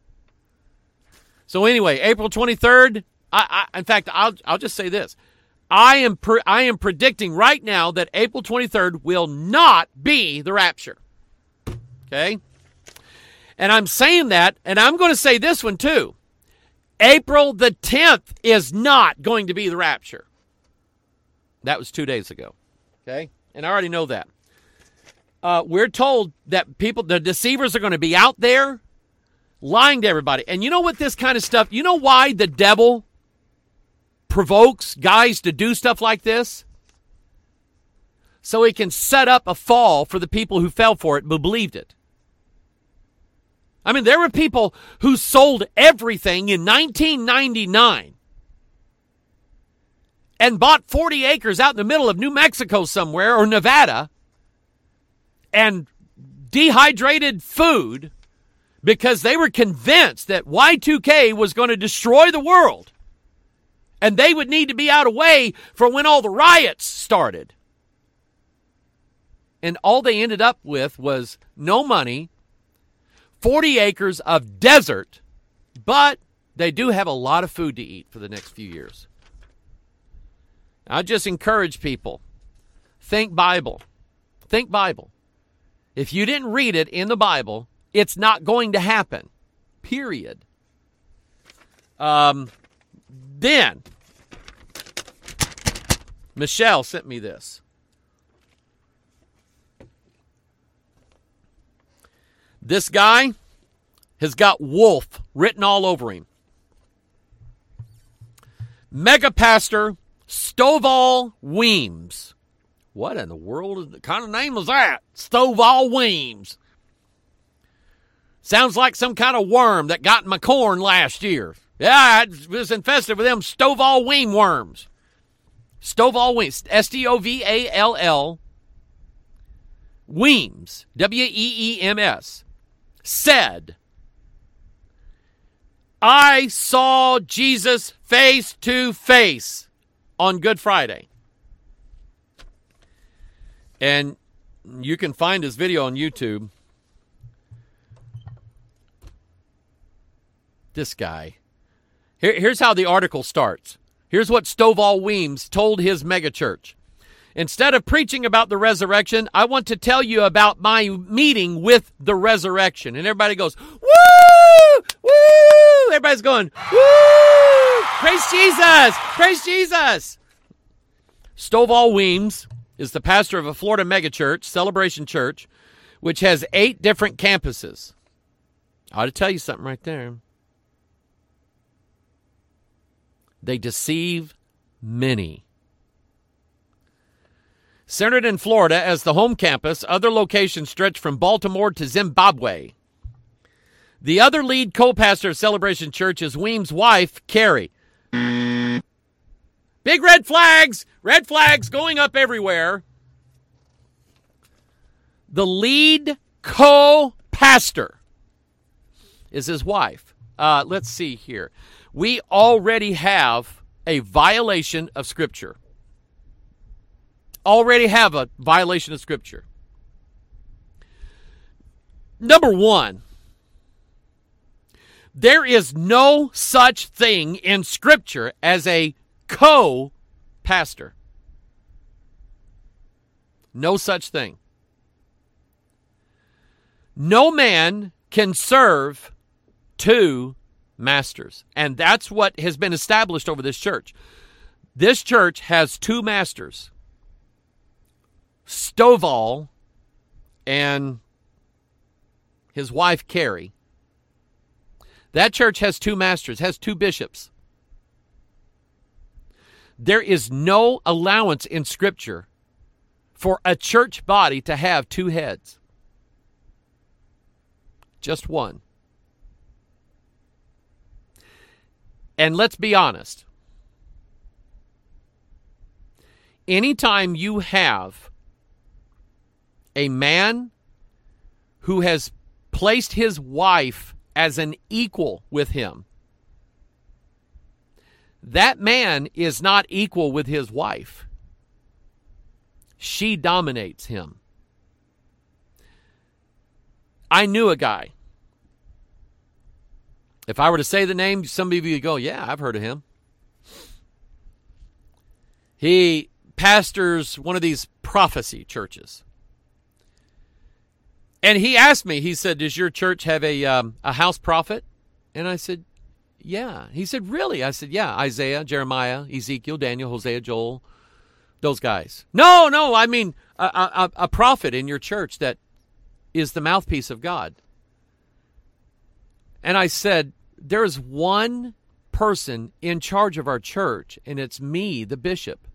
So anyway, April twenty-third, I, I, in fact, I'll, I'll just say this. I am pre- I am predicting right now that April twenty-third will not be the rapture. Okay? And I'm saying that, and I'm going to say this one too. April the tenth is not going to be the rapture. That was two days ago. Okay? And I already know that. Uh, we're told that people, the deceivers are going to be out there lying to everybody. And you know what this kind of stuff, you know why the devil provokes guys to do stuff like this? So he can set up a fall for the people who fell for it but believed it. I mean, there were people who sold everything in nineteen ninety-nine and bought forty acres out in the middle of New Mexico somewhere or Nevada and dehydrated food because they were convinced that Y two K was going to destroy the world and they would need to be out of the way for when all the riots started. And all they ended up with was no money, forty acres of desert, but they do have a lot of food to eat for the next few years. I just encourage people, think Bible. Think Bible. If you didn't read it in the Bible, it's not going to happen. Period. Um, then, Michelle sent me this. This guy has got wolf written all over him. Mega Pastor Stovall Weems. What in the world is the kind of name was that? Stovall Weems. Sounds like some kind of worm that got in my corn last year. Yeah, it was infested with them Stovall Weem worms. Stovall Weems. S T O V A L L. Weems. W E E M S. Said, I saw Jesus face to face on Good Friday. And you can find his video on YouTube. This guy. Here, here's how the article starts. Here's what Stovall Weems told his megachurch. Instead of preaching about the resurrection, I want to tell you about my meeting with the resurrection. And everybody goes, woo! Woo! Everybody's going, woo! Praise Jesus! Praise Jesus! Stovall Weems is the pastor of a Florida megachurch, Celebration Church, which has eight different campuses. I ought to tell you something right there. They deceive many. Centered in Florida as the home campus, other locations stretch from Baltimore to Zimbabwe. The other lead co-pastor of Celebration Church is Weems' wife, Carrie. Big red flags, red flags going up everywhere. The lead co-pastor is his wife. Uh, let's see here. We already have a violation of Scripture. Already have a violation of Scripture. Number one, there is no such thing in Scripture as a co-pastor. No such thing. No man can serve two masters. And that's what has been established over this church. This church has two masters. Stovall and his wife, Carrie. That church has two masters, has two bishops. There is no allowance in Scripture for a church body to have two heads. Just one. And let's be honest. Anytime you have a man who has placed his wife as an equal with him, that man is not equal with his wife. She dominates him. I knew a guy. If I were to say the name, some of you would go, yeah, I've heard of him. He pastors one of these prophecy churches. And he asked me, he said, does your church have a um, a house prophet? And I said, yeah. He said, really? I said, yeah, Isaiah, Jeremiah, Ezekiel, Daniel, Hosea, Joel, those guys. No, no, I mean a, a, a prophet in your church that is the mouthpiece of God. And I said, there is one person in charge of our church, and it's me, the bishop.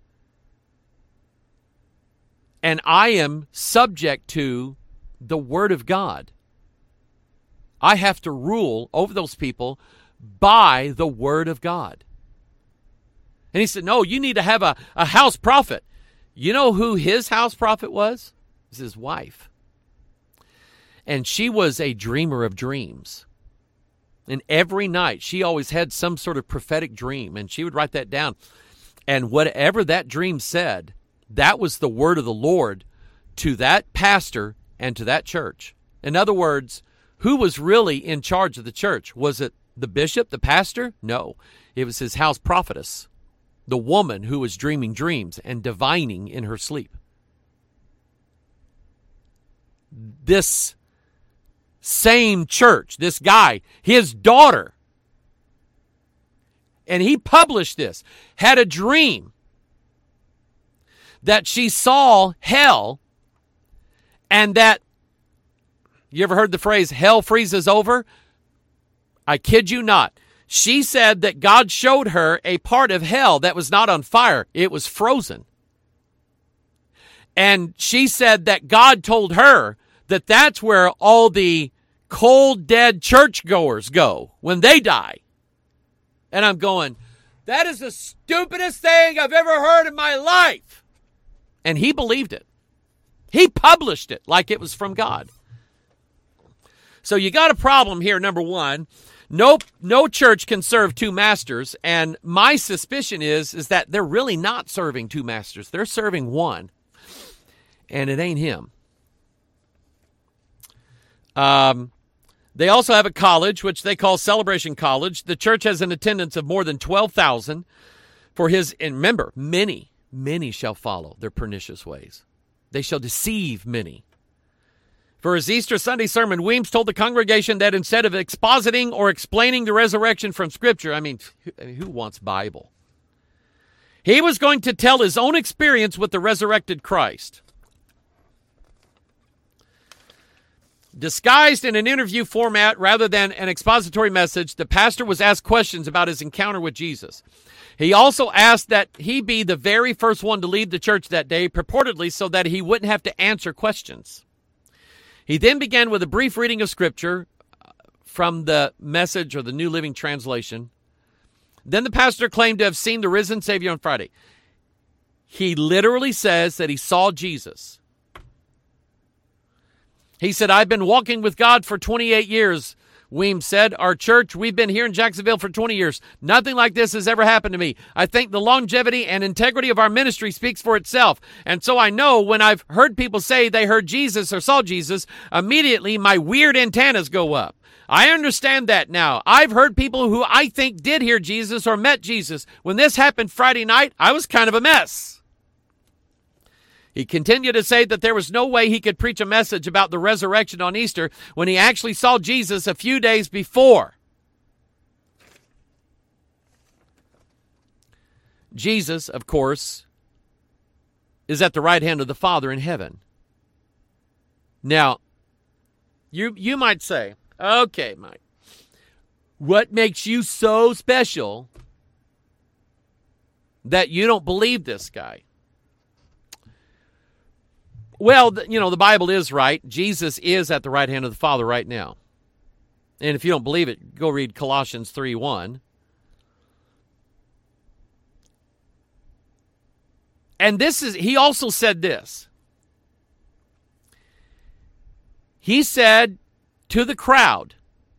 And I am subject to the Word of God. I have to rule over those people by the Word of God. And he said, no, you need to have a, a house prophet. You know who his house prophet was? It was his wife. And she was a dreamer of dreams. And every night she always had some sort of prophetic dream, and she would write that down. And whatever that dream said, that was the word of the Lord to that pastor and to that church. In other words, who was really in charge of the church? Was it the bishop, the pastor? No, it was his house prophetess, the woman who was dreaming dreams and divining in her sleep. This same church, this guy, his daughter, and he published this, had a dream that she saw hell, and that, you ever heard the phrase, hell freezes over? I kid you not. She said that God showed her a part of hell that was not on fire. It was frozen. And she said that God told her that that's where all the cold, dead churchgoers go when they die. And I'm going, that is the stupidest thing I've ever heard in my life. And he believed it. He published it like it was from God. So you got a problem here, number one. No, no church can serve two masters, and my suspicion is, is that they're really not serving two masters. They're serving one, and it ain't him. Um, they also have a college, which they call Celebration College. The church has an attendance of more than twelve thousand for his, and remember, many, many shall follow their pernicious ways. They shall deceive many. For his Easter Sunday sermon, Weems told the congregation that instead of expositing or explaining the resurrection from Scripture, I mean, who wants Bible? He was going to tell his own experience with the resurrected Christ. Disguised in an interview format rather than an expository message, the pastor was asked questions about his encounter with Jesus. He also asked that he be the very first one to leave the church that day, purportedly so that he wouldn't have to answer questions. He then began with a brief reading of Scripture from the Message or the New Living Translation. Then the pastor claimed to have seen the risen Savior on Friday. He literally says that he saw Jesus. He said, I've been walking with God for twenty-eight years, Weems said. Our church, we've been here in Jacksonville for twenty years. Nothing like this has ever happened to me. I think the longevity and integrity of our ministry speaks for itself. And so I know when I've heard people say they heard Jesus or saw Jesus, immediately my weird antennas go up. I understand that now. I've heard people who I think did hear Jesus or met Jesus. When this happened Friday night, I was kind of a mess. He continued to say that there was no way he could preach a message about the resurrection on Easter when he actually saw Jesus a few days before. Jesus, of course, is at the right hand of the Father in heaven. Now, you you might say, okay, Mike, what makes you so special that you don't believe this guy? Well, you know, the Bible is right. Jesus is at the right hand of the Father right now. And if you don't believe it, go read Colossians three one. And this is, he also said this. He said to the crowd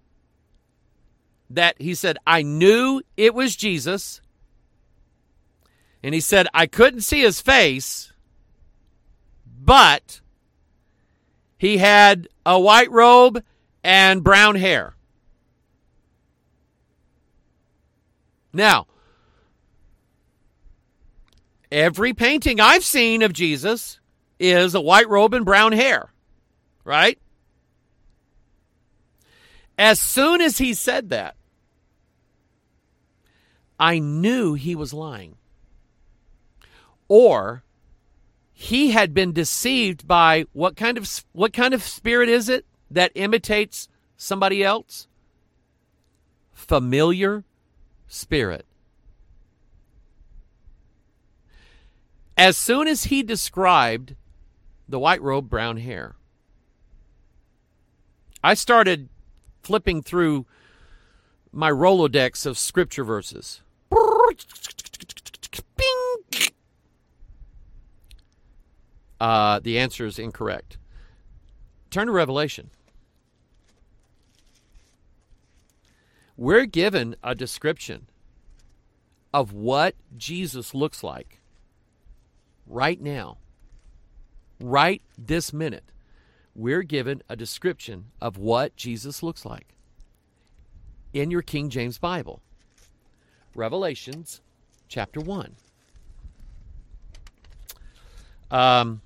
that he said, I knew it was Jesus. And he said, I couldn't see his face, but he had a white robe and brown hair. Now, Every painting I've seen of Jesus is a white robe and brown hair, right? As soon as he said that, I knew he was lying. Or he had been deceived by what kind of what kind of spirit is it that imitates somebody else? Familiar spirit. As soon as he described the white robe, brown hair, I started flipping through my Rolodex of scripture verses. Bing! Uh, the answer is incorrect. Turn to Revelation. We're given a description of what Jesus looks like right now. Right this minute. We're given a description of what Jesus looks like in your King James Bible. Revelations chapter one. Um,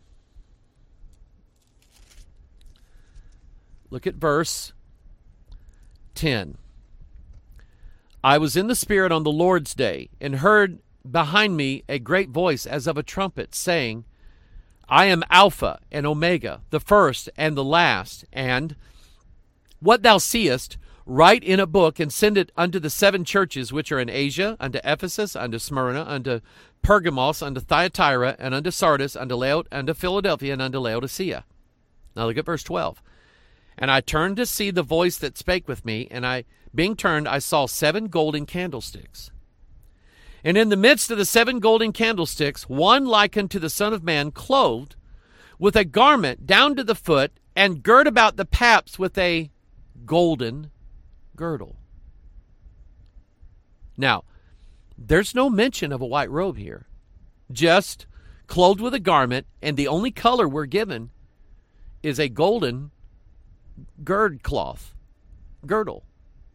look at verse ten. I was in the Spirit on the Lord's day and heard behind me a great voice as of a trumpet saying, I am Alpha and Omega, the first and the last, and what thou seest, write in a book and send it unto the seven churches which are in Asia, unto Ephesus, unto Smyrna, unto Pergamos, unto Thyatira, and unto Sardis, unto, Laod- unto Philadelphia, and unto Laodicea. Now look at verse twelve. And I turned to see the voice that spake with me, and I, being turned, I saw seven golden candlesticks. And in the midst of the seven golden candlesticks, one like unto the Son of Man, clothed with a garment down to the foot, and girt about the paps with a golden girdle. Now, there's no mention of a white robe here. Just clothed with a garment, and the only color we're given is a golden gird cloth, girdle.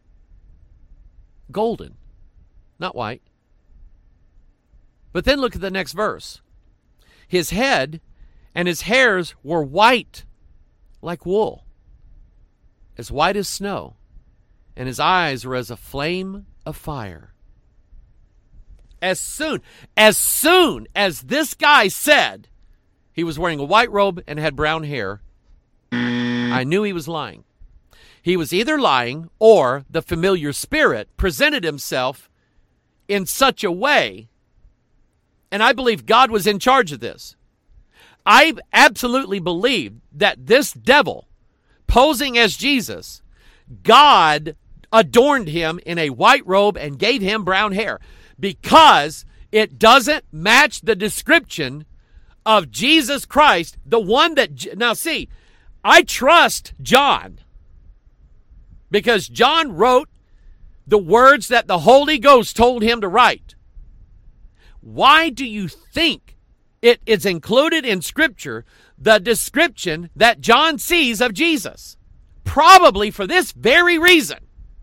Golden, not white. But then look at the next verse. His head and his hairs were white like wool, as white as snow, and his eyes were as a flame of fire. As soon, as soon as this guy said he was wearing a white robe and had brown hair, I knew he was lying. He was either lying or the familiar spirit presented himself in such a way, and I believe God was in charge of this. I absolutely believe that this devil, posing as Jesus, God adorned him in a white robe and gave him brown hair because it doesn't match the description of Jesus Christ, the one that... Now see, I trust John because John wrote the words that the Holy Ghost told him to write. Why do you think it is included in Scripture, the description that John sees of Jesus? Probably for this very reason.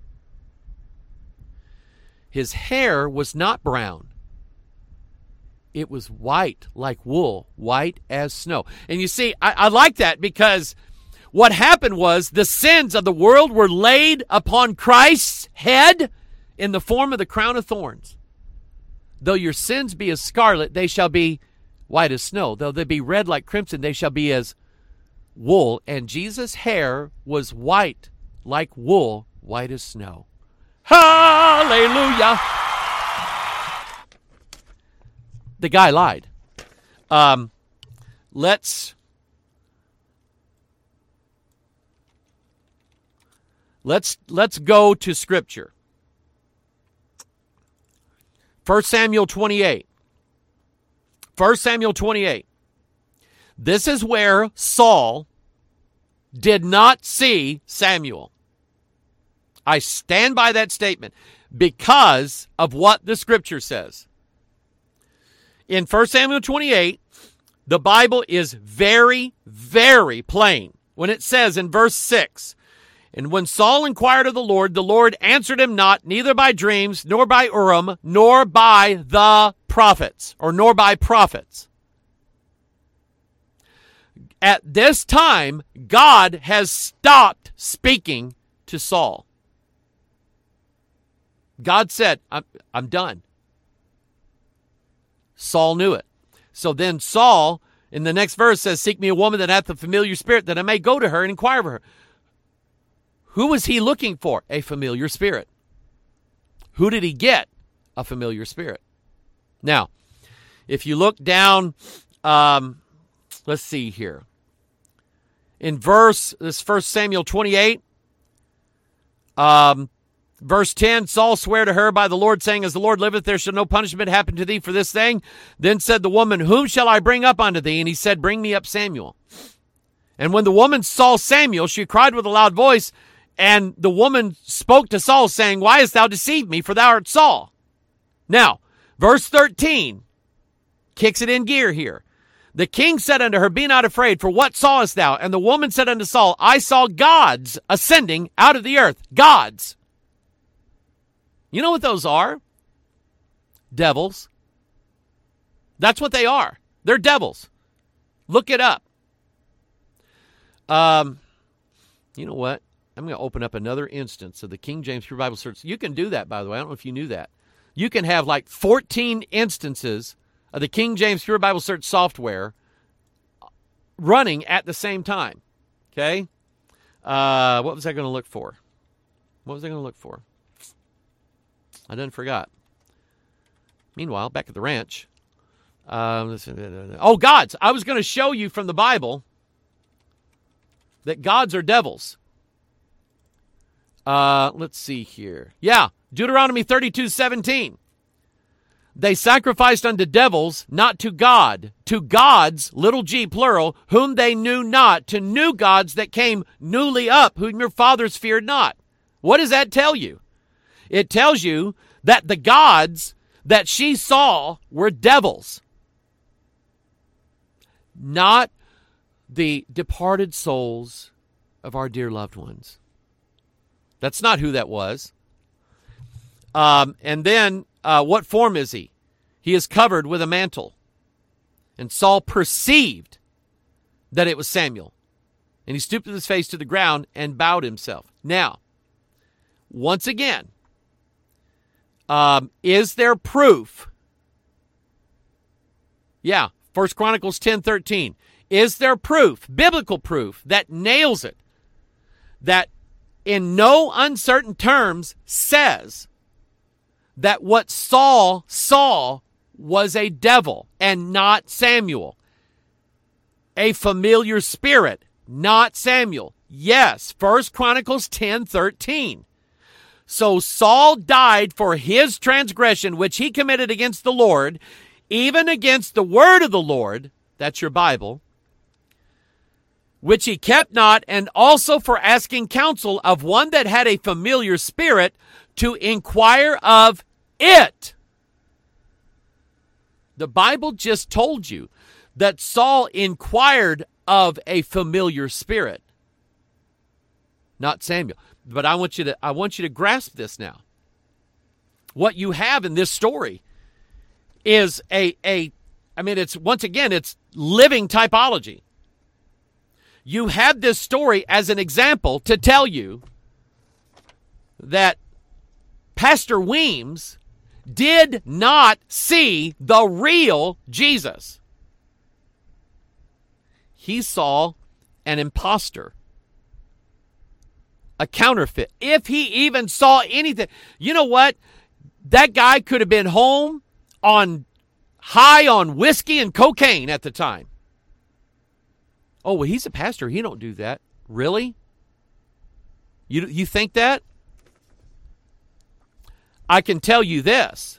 His hair was not brown. It was white like wool, white as snow. And you see, I, I like that because what happened was the sins of the world were laid upon Christ's head in the form of the crown of thorns. Though your sins be as scarlet, they shall be white as snow. Though they be red like crimson, they shall be as wool. And Jesus' hair was white like wool, white as snow. Hallelujah! The guy lied. Um, let's let's let's go to Scripture. First Samuel twenty-eight. First Samuel twenty-eight. This is where Saul did not see Samuel. I stand by that statement because of what the Scripture says. In First Samuel twenty-eight, the Bible is very, very plain when it says in verse six, and when Saul inquired of the Lord, the Lord answered him not, neither by dreams, nor by Urim, nor by the prophets or nor by prophets. At this time, God has stopped speaking to Saul. God said, I'm, I'm done. Saul knew it. So then Saul, in the next verse, says, seek me a woman that hath a familiar spirit, that I may go to her and inquire of her. Who was he looking for? A familiar spirit. Who did he get? A familiar spirit. Now, if you look down, um, let's see here. In verse, this First Samuel twenty-eight, um, verse ten, Saul sware to her by the Lord, saying, as the Lord liveth, there shall no punishment happen to thee for this thing. Then said the woman, whom shall I bring up unto thee? And he said, bring me up Samuel. And when the woman saw Samuel, she cried with a loud voice, and the woman spoke to Saul, saying, why hast thou deceived me? For thou art Saul. Now, verse thirteen kicks it in gear here. The king said unto her, be not afraid, for what sawest thou? And the woman said unto Saul, I saw gods ascending out of the earth. Gods. You know what those are? Devils. That's what they are. They're devils. Look it up. Um, you know what? I'm going to open up another instance of the King James Pure Bible Search. You can do that, by the way. I don't know if you knew that. You can have like fourteen instances of the King James Pure Bible Search software running at the same time. Okay? Uh, what was I going to look for? What was I going to look for? I done forgot. Meanwhile, back at the ranch. Uh, oh, gods. I was going to show you from the Bible that gods are devils. Uh, let's see here. Yeah, Deuteronomy thirty-two seventeen. They sacrificed unto devils, not to God, to gods, little g, plural, whom they knew not, to new gods that came newly up, whom your fathers feared not. What does that tell you? It tells you that the gods that she saw were devils, not the departed souls of our dear loved ones. That's not who that was. Um, and then, uh, what form is he? He is covered with a mantle. And Saul perceived that it was Samuel. And he stooped with his face to the ground and bowed himself. Now, once again, um, is there proof? Yeah, First Chronicles ten thirteen. Is there proof, biblical proof, that nails it, that in no uncertain terms says that what Saul saw was a devil and not Samuel? A familiar spirit, not Samuel. Yes, First Chronicles ten thirteen. So Saul died for his transgression, which he committed against the Lord, even against the word of the Lord, that's your Bible, which he kept not, and also for asking counsel of one that had a familiar spirit to inquire of it. The Bible just told you that Saul inquired of a familiar spirit, not Samuel. But I want you to I want you to grasp this now. What you have in this story is a a I mean it's once again it's living typology. You have this story as an example to tell you that Pastor Weems did not see the real Jesus. He saw an imposter, a counterfeit. If he even saw anything, you know what? That guy could have been home on high on whiskey and cocaine at the time. Oh, well, he's a pastor. He don't do that. Really? You you think that? I can tell you this.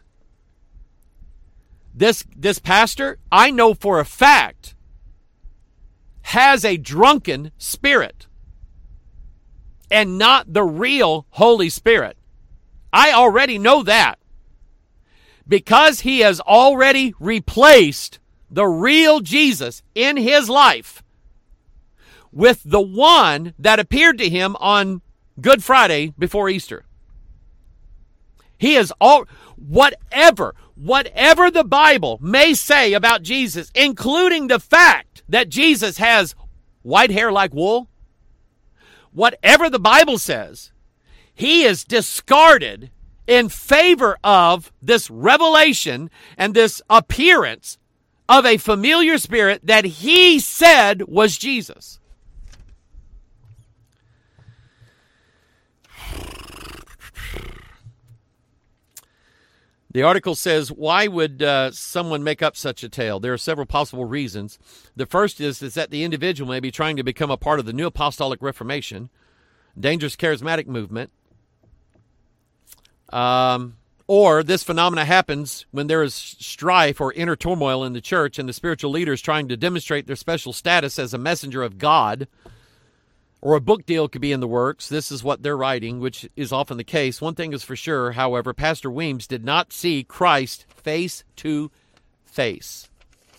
This this pastor, I know for a fact, has a drunken spirit and not the real Holy Spirit. I already know that because he has already replaced the real Jesus in his life with the one that appeared to him on Good Friday before Easter. He is all, whatever, whatever the Bible may say about Jesus, including the fact that Jesus has white hair like wool, whatever the Bible says, he is discarded in favor of this revelation and this appearance of a familiar spirit that he said was Jesus. The article says, why would uh, someone make up such a tale? There are several possible reasons. The first is, is that the individual may be trying to become a part of the New Apostolic Reformation, dangerous charismatic movement, um, or this phenomena happens when there is strife or inner turmoil in the church and the spiritual leaders trying to demonstrate their special status as a messenger of God, or a book deal could be in the works. This is what they're writing, which is often the case. One thing is for sure, however, Pastor Weems did not see Christ face to face.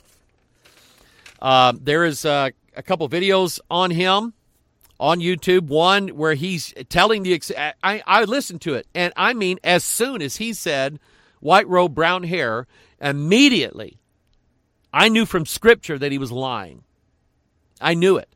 Uh, there is uh, a couple videos on him on YouTube, one where he's telling the, I, I listened to it, and I mean, as soon as he said white robe, brown hair, immediately I knew from Scripture that he was lying. I knew it.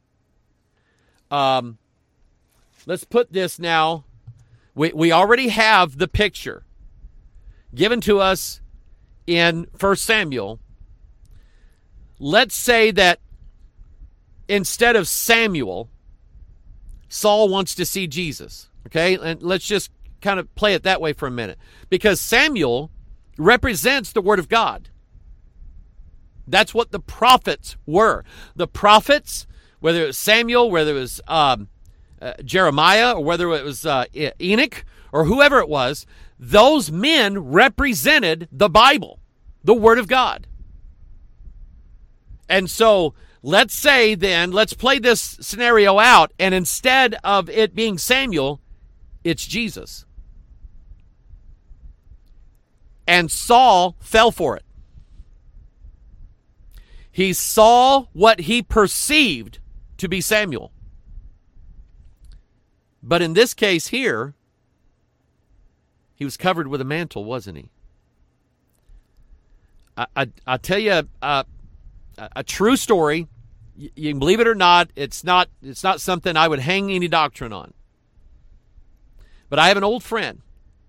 Um, let's put this now. We, we already have the picture given to us in First Samuel. Let's say that instead of Samuel, Saul wants to see Jesus. Okay? And let's just kind of play it that way for a minute. Because Samuel represents the Word of God. That's what the prophets were. The prophets, whether it was Samuel, whether it was um, uh, Jeremiah, or whether it was uh, Enoch, or whoever it was, those men represented the Bible, the Word of God. And so, let's say then, let's play this scenario out, and instead of it being Samuel, it's Jesus. And Saul fell for it. He saw what he perceived to be Samuel. But in this case here, he was covered with a mantle, wasn't he? I, I, I'll tell you uh, a, a true story. You, you can believe it or not. It's not. It's not something I would hang any doctrine on. But I have an old friend,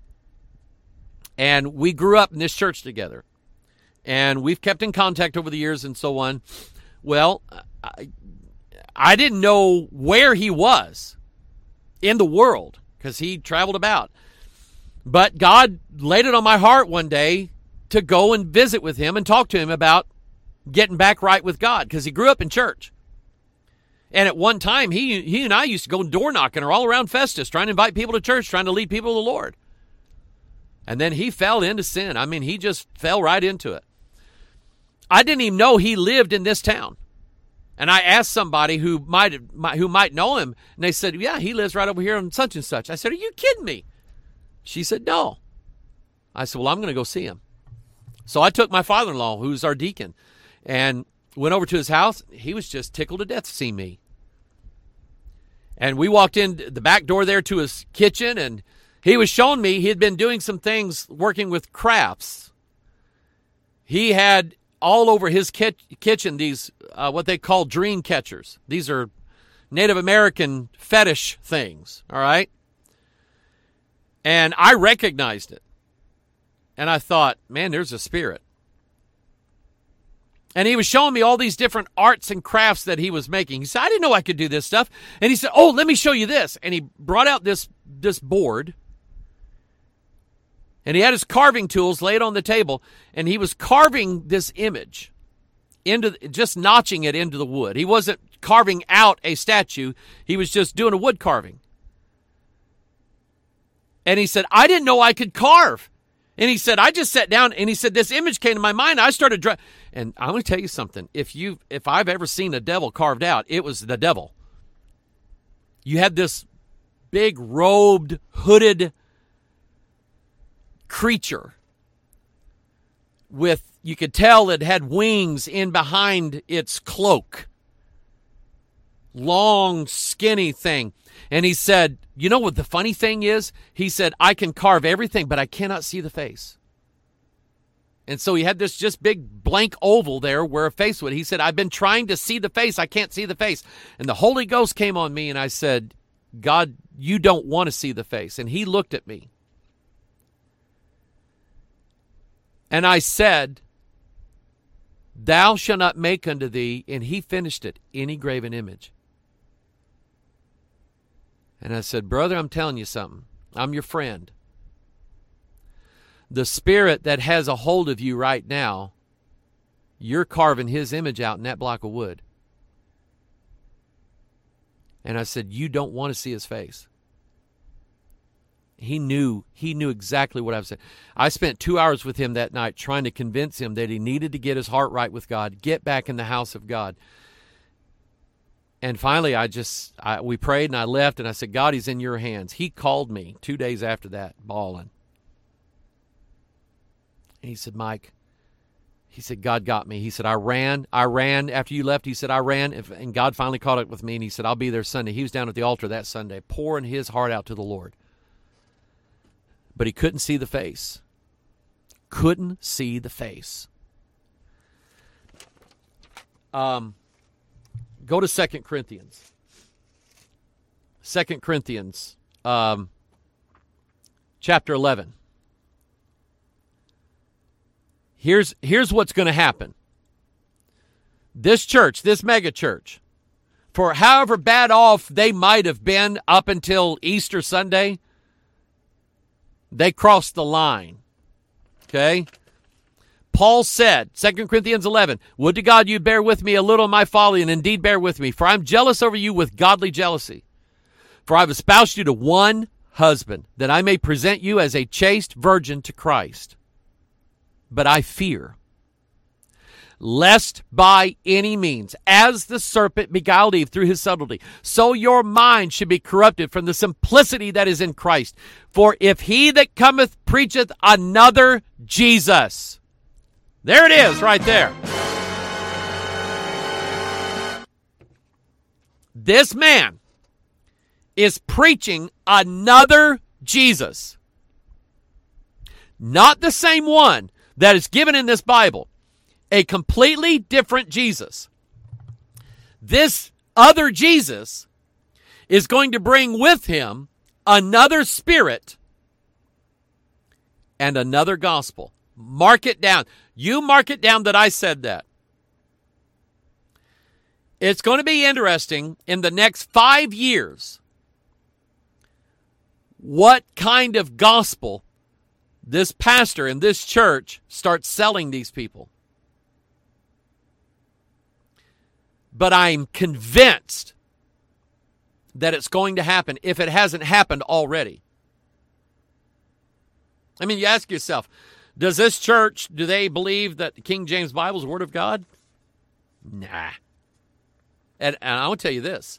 and we grew up in this church together, and we've kept in contact over the years and so on. Well, I, I didn't know where he was in the world because he traveled about. But God laid it on my heart one day to go and visit with him and talk to him about getting back right with God, because he grew up in church. And at one time, he he and I used to go door knocking or all around Festus, trying to invite people to church, trying to lead people to the Lord. And then he fell into sin. I mean, he just fell right into it. I didn't even know he lived in this town. And I asked somebody who might who might know him, and they said, yeah, he lives right over here on such and such. I said, are you kidding me? She said, no. I said, well, I'm going to go see him. So I took my father-in-law, who's our deacon, and went over to his house. He was just tickled to death to see me. And we walked in the back door there to his kitchen, and he was showing me he had been doing some things working with crafts. He had all over his ki- kitchen these, uh, what they call dream catchers. These are Native American fetish things, all right? And I recognized it. And I thought, man, there's a spirit. And he was showing me all these different arts and crafts that he was making. He said, I didn't know I could do this stuff. And he said, oh, let me show you this. And he brought out this, this board. And he had his carving tools laid on the table. And he was carving this image, into just notching it into the wood. He wasn't carving out a statue. He was just doing a wood carving. And he said, I didn't know I could carve. And he said, I just sat down, and he said, this image came to my mind. I started drawing. And I'm going to tell you something. If you, if I've ever seen a devil carved out, it was the devil. You had this big robed, hooded creature with, you could tell it had wings in behind its cloak. Long, skinny thing. And he said, you know what the funny thing is? He said, I can carve everything, but I cannot see the face. And so he had this just big blank oval there where a face would. He said, I've been trying to see the face. I can't see the face. And the Holy Ghost came on me, and I said, God, you don't want to see the face. And he looked at me. And I said, thou shalt not make unto thee, and he finished it, any graven image. And I said, brother, I'm telling you something. I'm your friend. The spirit that has a hold of you right now, you're carving his image out in that block of wood. And I said, you don't want to see his face. He knew, he knew exactly what I was saying. I spent two hours with him that night trying to convince him that he needed to get his heart right with God, get back in the house of God. And finally, I just, I, we prayed and I left and I said, God, he's in your hands. He called me two days after that, bawling. And he said, Mike, he said, God got me. He said, I ran, I ran after you left. He said, I ran, and God finally caught up with me, and he said, I'll be there Sunday. He was down at the altar that Sunday, pouring his heart out to the Lord. But he couldn't see the face. Couldn't see the face. Um, go to Second Corinthians. Second Corinthians, um, chapter eleven. Here's, here's what's going to happen. This church, this mega church, for however bad off they might have been up until Easter Sunday, they crossed the line. Okay? Paul said, Second Corinthians eleven, would to God you bear with me a little in my folly, and indeed bear with me, for I am jealous over you with godly jealousy. For I have espoused you to one husband, that I may present you as a chaste virgin to Christ. But I fear, lest by any means, as the serpent beguiled Eve through his subtlety, so your mind should be corrupted from the simplicity that is in Christ. For if he that cometh preacheth another Jesus. There it is, right there. This man is preaching another Jesus. Not the same one that is given in this Bible. A completely different Jesus. This other Jesus is going to bring with him another spirit and another gospel. Mark it down. You mark it down that I said that. It's going to be interesting in the next five years what kind of gospel this pastor in this church starts selling these people. But I'm convinced that it's going to happen if it hasn't happened already. I mean, you ask yourself, does this church, do they believe that the King James Bible is the Word of God? Nah. And, and I will tell you this.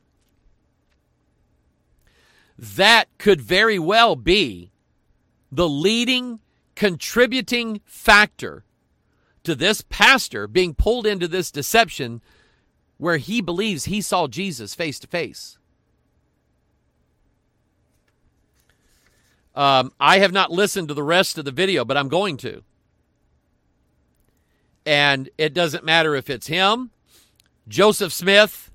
That could very well be the leading contributing factor to this pastor being pulled into this deception where he believes he saw Jesus face to face. Um, I have not listened to the rest of the video, but I'm going to. And it doesn't matter if it's him, Joseph Smith,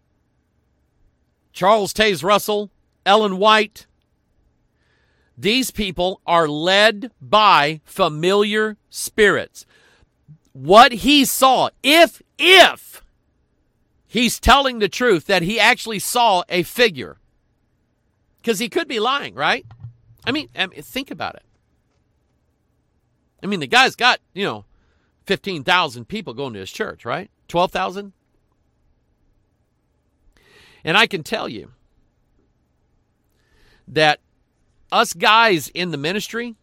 Charles Taze Russell, Ellen White. These people are led by familiar spirits. What he saw, if, if he's telling the truth that he actually saw a figure, because he could be lying, right? I mean, I mean, think about it. I mean, the guy's got, you know, fifteen thousand people going to his church, right? twelve thousand? And I can tell you that us guys in the ministry,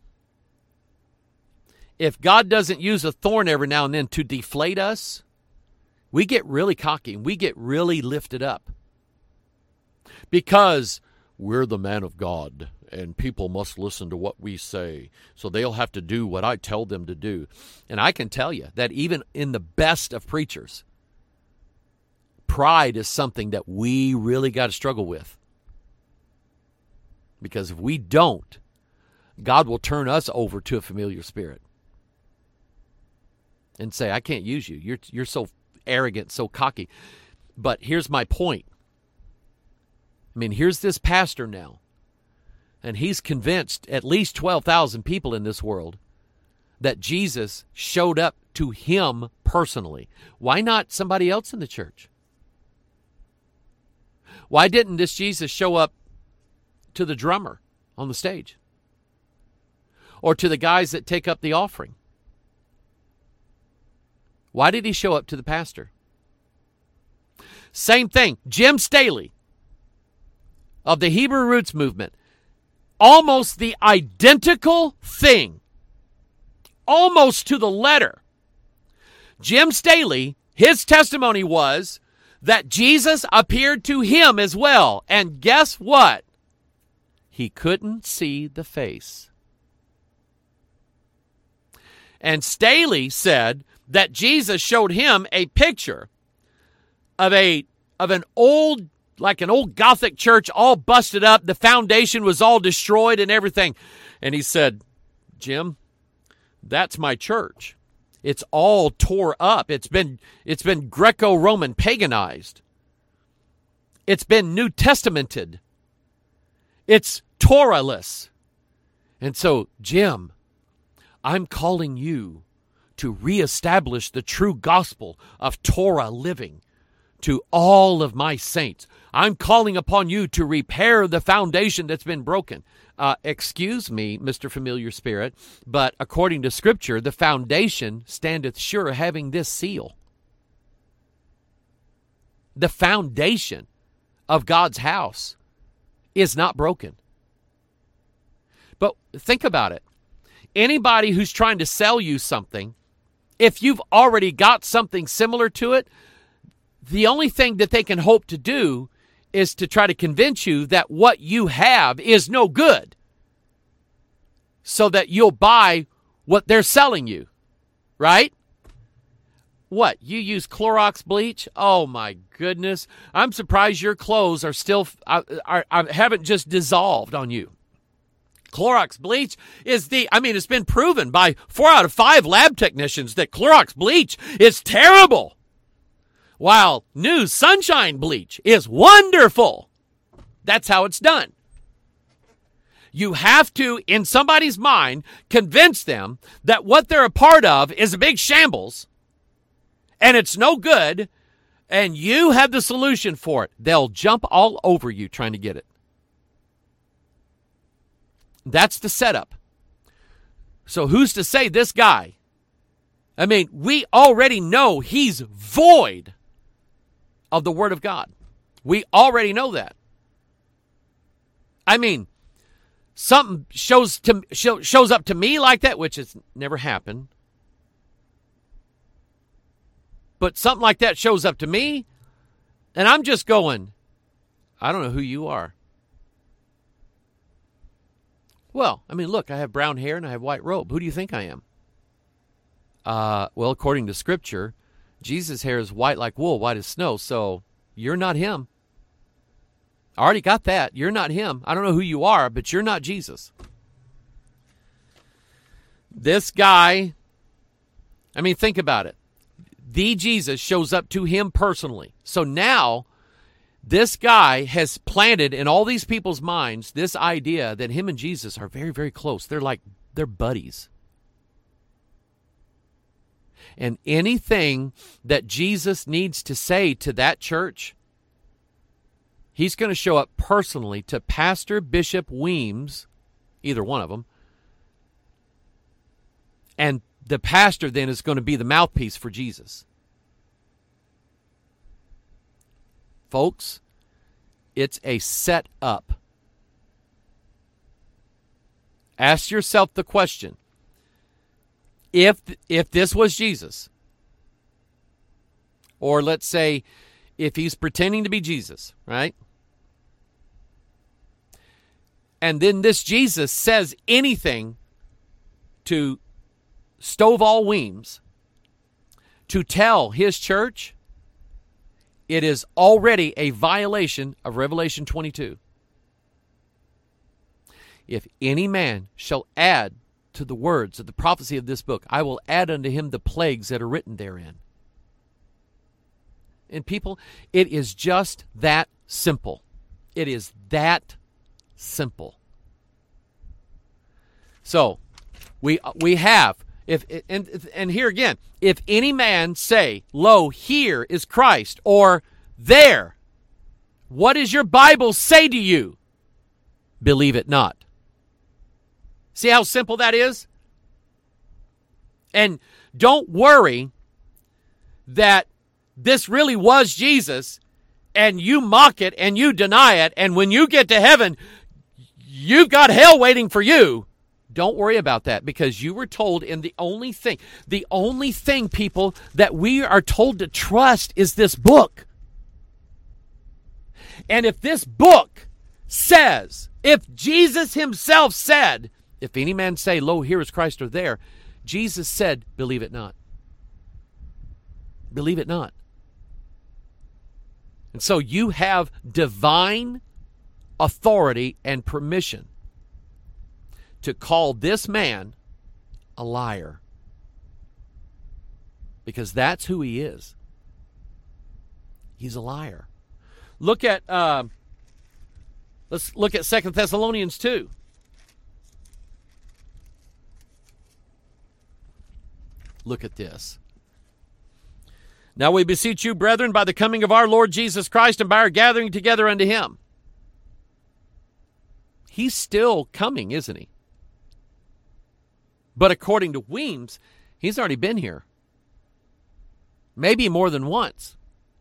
if God doesn't use a thorn every now and then to deflate us, we get really cocky. We get really lifted up. Because we're the man of God, and people must listen to what we say, so they'll have to do what I tell them to do. And I can tell you that even in the best of preachers, pride is something that we really got to struggle with. Because if we don't, God will turn us over to a familiar spirit. and say, I can't use you. You're, you're so arrogant, so cocky. But here's my point. I mean, here's this pastor now, and he's convinced at least twelve thousand people in this world that Jesus showed up to him personally. Why not somebody else in the church? Why didn't this Jesus show up to the drummer on the stage? Or to the guys that take up the offering? Why did he show up to the pastor? Same thing. Jim Staley of the Hebrew Roots movement. Almost the identical thing. Almost to the letter. Jim Staley, his testimony was that Jesus appeared to him as well. And guess what? He couldn't see the face. And Staley said that Jesus showed him a picture of a of an old, like an old Gothic church, all busted up. The foundation was all destroyed and everything. And he said, Jim, that's my church. It's all tore up. It's been it's been Greco-Roman paganized. It's been New Testamented. It's Torahless. And so, Jim, I'm calling you to reestablish the true gospel of Torah living to all of my saints. I'm calling upon you to repair the foundation that's been broken. Uh, excuse me, Mister Familiar Spirit, but according to Scripture, the foundation standeth sure, having this seal. The foundation of God's house is not broken. But think about it. Anybody who's trying to sell you something, if you've already got something similar to it, the only thing that they can hope to do is to try to convince you that what you have is no good so that you'll buy what they're selling you, right? What, you use Clorox bleach? Oh, my goodness. I'm surprised your clothes are still, are, are, are, haven't just dissolved on you. Clorox bleach is the, I mean, it's been proven by four out of five lab technicians that Clorox bleach is terrible. While new Sunshine bleach is wonderful. That's how it's done. You have to, in somebody's mind, convince them that what they're a part of is a big shambles and it's no good, and you have the solution for it. They'll jump all over you trying to get it. That's the setup. So who's to say this guy? I mean, we already know he's void of the Word of God. We already know that. I mean, something shows to show, shows up to me like that, which has never happened. But something like that shows up to me, and I'm just going, I don't know who you are. Well, I mean, look, I have brown hair and I have white robe. Who do you think I am? Uh, well, according to Scripture, Jesus' hair is white like wool, white as snow, so you're not him. I already got that. You're not him. I don't know who you are, but you're not Jesus. This guy, I mean, think about it. The Jesus shows up to him personally. So now, this guy has planted in all these people's minds this idea that him and Jesus are very, very close. They're like, they're buddies. And anything that Jesus needs to say to that church, he's going to show up personally to Pastor Bishop Weems, either one of them. And the pastor then is going to be the mouthpiece for Jesus. Folks, it's a setup. Ask yourself the question. If if this was Jesus, or let's say if he's pretending to be Jesus, right? And then this Jesus says anything to Stovall Weems to tell his church, it is already a violation of Revelation twenty-two. If any man shall add to the words of the prophecy of this book, I will add unto him the plagues that are written therein. And people, it is just that simple. It is that simple. So, we we have, if and, and here again, if any man say, lo, here is Christ, or there, what does your Bible say to you? Believe it not. See how simple that is? And don't worry that this really was Jesus, and you mock it and you deny it, and when you get to heaven, you've got hell waiting for you. Don't worry about that, because you were told in the only thing, the only thing, people, that we are told to trust is this book. And if this book says, if Jesus himself said, if any man say, lo, here is Christ, or there, Jesus said, believe it not. Believe it not. And so you have divine authority and permission to call this man a liar, because that's who he is. He's a liar. Look at uh, let's look at Second Thessalonians two. Look at this. Now we beseech you, brethren, by the coming of our Lord Jesus Christ and by our gathering together unto him. He's still coming, isn't he? But according to Weems, he's already been here. Maybe more than once.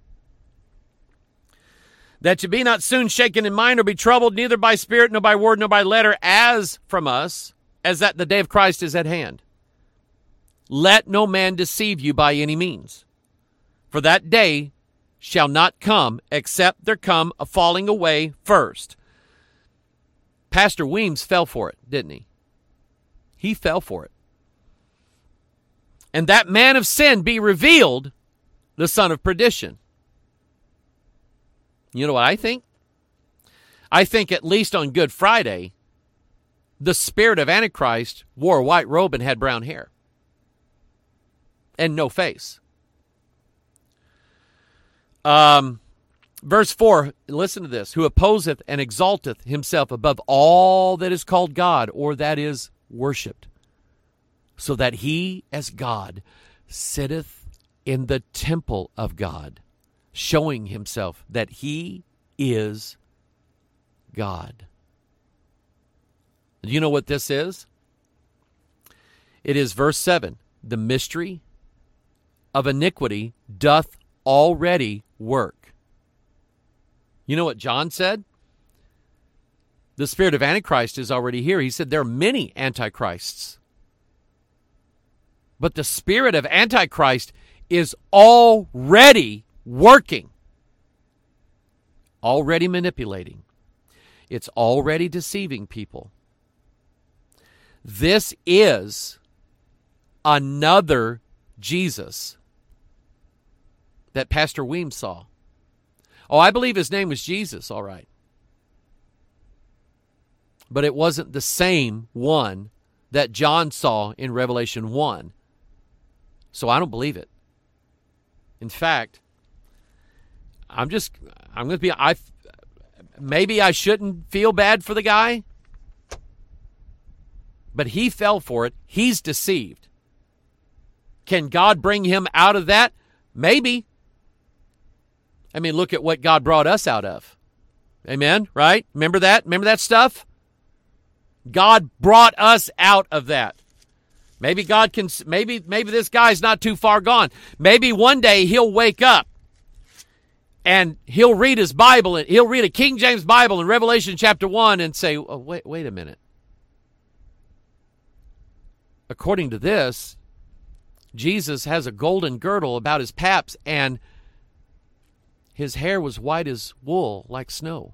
That you be not soon shaken in mind or be troubled, neither by spirit, nor by word, nor by letter, as from us, as that the day of Christ is at hand. Let no man deceive you by any means. For that day shall not come, except there come a falling away first. Pastor Weems fell for it, didn't he? He fell for it. And that man of sin be revealed, the son of perdition. You know what I think? I think at least on Good Friday, the spirit of Antichrist wore a white robe and had brown hair. And no face. Um, verse four, listen to this. Who opposeth and exalteth himself above all that is called God, or that is worshipped, so that he as God sitteth in the temple of God, showing himself that he is God. Do you know what this is? It is verse seven. The mystery of iniquity doth already work. You know what John said? The spirit of Antichrist is already here. He said there are many antichrists. But the spirit of Antichrist is already working. Already manipulating. It's already deceiving people. This is another Jesus that Pastor Weems saw. Oh, I believe his name was Jesus, all right. But it wasn't the same one that John saw in Revelation one. So I don't believe it. In fact, I'm just, I'm going to be, I, maybe I shouldn't feel bad for the guy, but he fell for it. He's deceived. Can God bring him out of that? Maybe. I mean, look at what God brought us out of. Amen, right? Remember that? Remember that stuff? God brought us out of that. Maybe God can, maybe, maybe this guy's not too far gone. Maybe one day he'll wake up and he'll read his Bible, and he'll read a King James Bible in Revelation chapter one and say, oh, wait, wait a minute. According to this, Jesus has a golden girdle about his paps, and his hair was white as wool, like snow.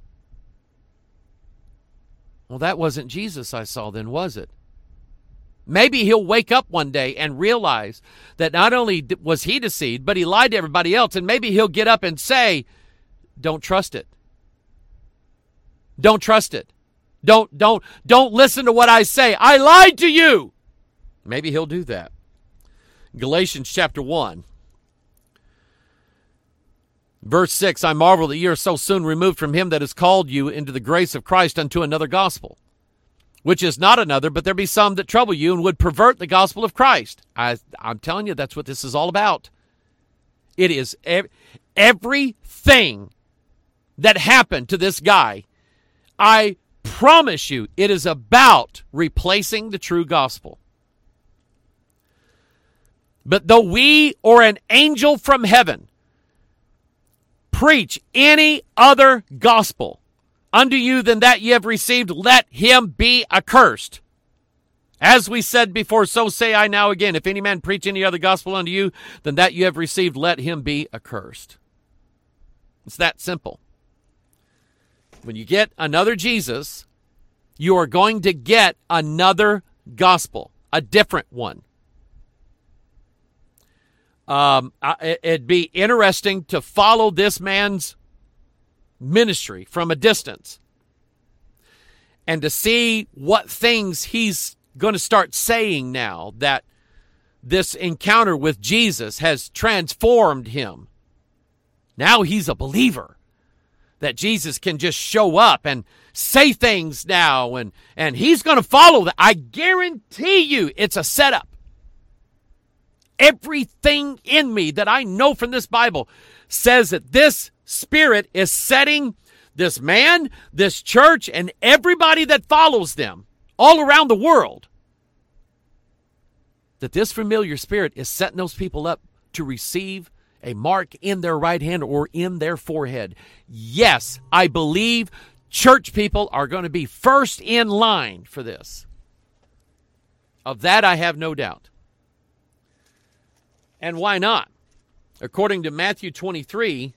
Well, that wasn't Jesus I saw then, was it? Maybe he'll wake up one day and realize that not only was he deceived, but he lied to everybody else, and maybe he'll get up and say, don't trust it. Don't trust it. Don't, don't, don't listen to what I say. I lied to you. Maybe he'll do that. Galatians chapter one. Verse six, I marvel that ye are so soon removed from him that has called you into the grace of Christ unto another gospel, which is not another, but there be some that trouble you and would pervert the gospel of Christ. I, I'm telling you, that's what this is all about. It is ev- everything that happened to this guy. I promise you, it is about replacing the true gospel. But though we or an angel from heaven preach any other gospel unto you than that ye have received, let him be accursed. As we said before, so say I now again, if any man preach any other gospel unto you than that you have received, let him be accursed. It's that simple. When you get another Jesus, you are going to get another gospel, a different one. Um, it'd be interesting to follow this man's ministry from a distance and to see what things he's going to start saying now that this encounter with Jesus has transformed him. Now he's a believer, that Jesus can just show up and say things now, and, and he's going to follow that. I guarantee you it's a setup. Everything in me that I know from this Bible says that this Spirit is setting this man, this church, and everybody that follows them all around the world, that this familiar spirit is setting those people up to receive a mark in their right hand or in their forehead. Yes, I believe church people are going to be first in line for this. Of that I have no doubt. And why not? According to Matthew twenty-three,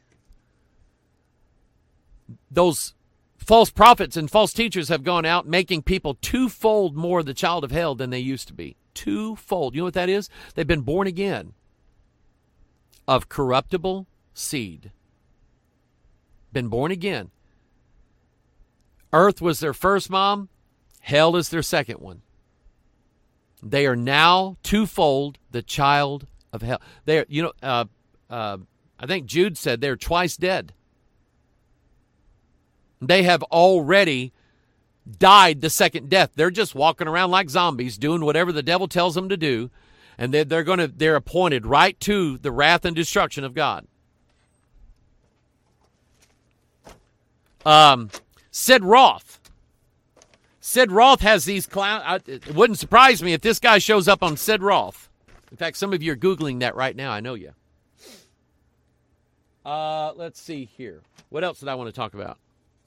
those false prophets and false teachers have gone out making people twofold more the child of hell than they used to be. Twofold. You know what that is? They've been born again of corruptible seed. Been born again. Earth was their first mom. Hell is their second one. They are now twofold the child of hell. They are, you know, uh, uh, I think Jude said they're twice dead. They have already died the second death. They're just walking around like zombies, doing whatever the devil tells them to do, and they're, they're going to they're appointed right to the wrath and destruction of God. Um, Sid Roth. Sid Roth has these clowns. It wouldn't surprise me if this guy shows up on Sid Roth. In fact, some of you are Googling that right now. I know you. Uh, let's see here. What else did I want to talk about?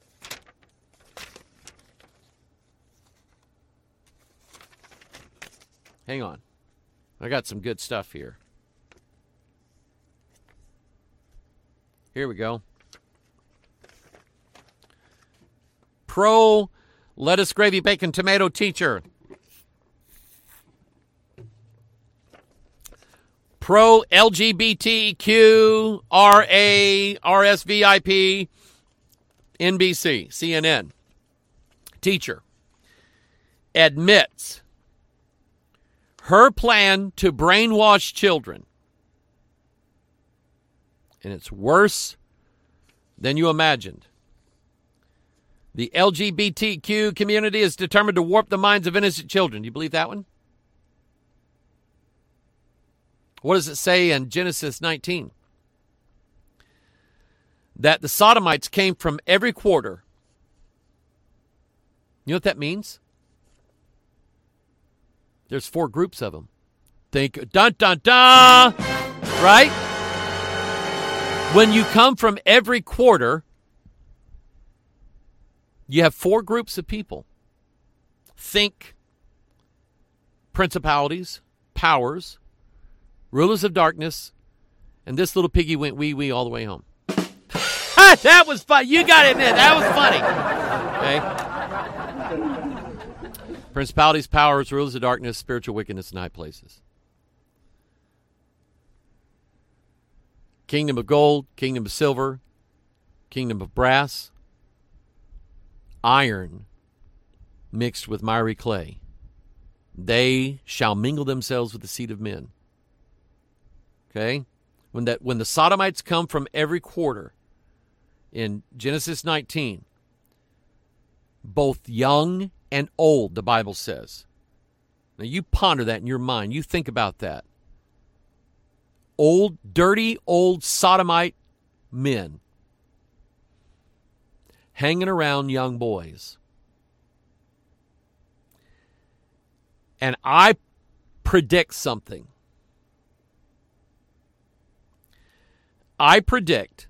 Hang on. I got some good stuff here. Here we go. Pro lettuce, gravy, bacon, tomato teacher. Pro L G B T Q R A R S V I P N B C C N N teacher admits her plan to brainwash children, and it's worse than you imagined. The L G B T Q community is determined to warp the minds of innocent children. Do you believe that one? What does it say in Genesis nineteen? That the sodomites came from every quarter. You know what that means? There's four groups of them. Think, dun, dun, dun, right? When you come from every quarter, you have four groups of people. Think principalities, powers, rulers of darkness, and this little piggy went wee wee all the way home. Ha, that was fun. You got to admit, that was funny. Okay. Principalities, powers, rulers of darkness, spiritual wickedness in high places. Kingdom of gold, kingdom of silver, kingdom of brass, iron mixed with miry clay. they shall mingle themselves with the seed of men. Okay? When that when the Sodomites come from every quarter in Genesis nineteen, both young and old, the Bible says. Now you ponder that in your mind. You think about that. Old, dirty, old Sodomite men hanging around young boys. And I predict something. I predict,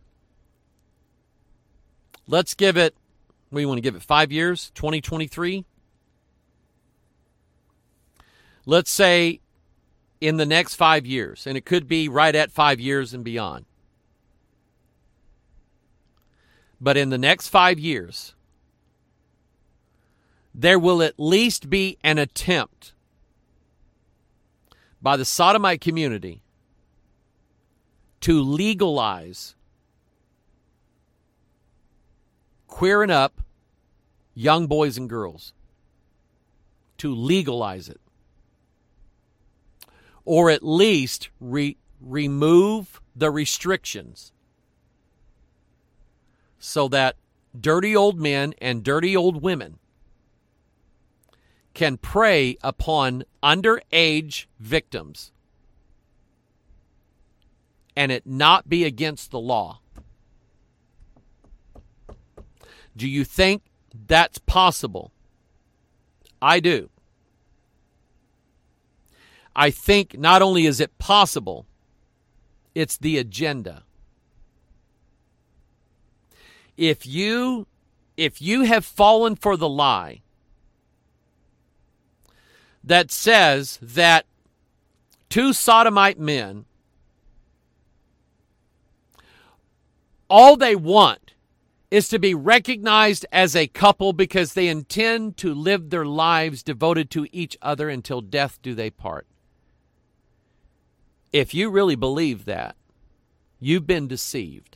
let's give it, what do you want to give it, five years, twenty twenty-three? Let's say in the next five years, and it could be right at five years and beyond. But in the next five years, there will at least be an attempt by the Sodomite community to legalize queering up young boys and girls. To legalize it. Or at least re- remove the restrictions so that dirty old men and dirty old women can prey upon underage victims and it not be against the law. Do you think that's possible? I do. I think not only is it possible, it's the agenda. If you, if you have fallen for the lie that says that two Sodomite men, all they want is to be recognized as a couple because they intend to live their lives devoted to each other until death do they part. If you really believe that, you've been deceived.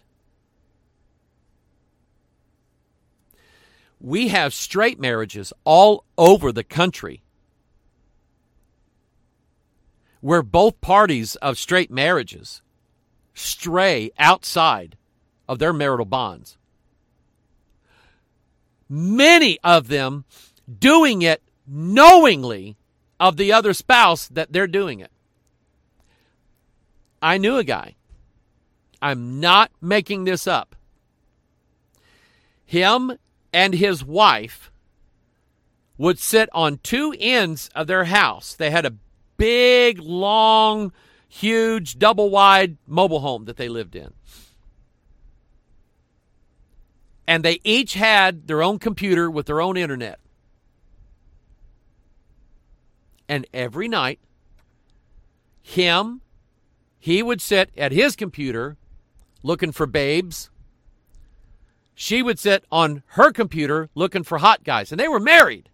We have straight marriages all over the country where both parties of straight marriages stray outside of their marital bonds. Many of them doing it knowingly of the other spouse that they're doing it. I knew a guy. I'm not making this up. Him and his wife would sit on two ends of their house. They had a big, long, huge, double-wide mobile home that they lived in. And they each had their own computer with their own internet. And every night, him, he would sit at his computer looking for babes. She would sit on her computer looking for hot guys. And they were married.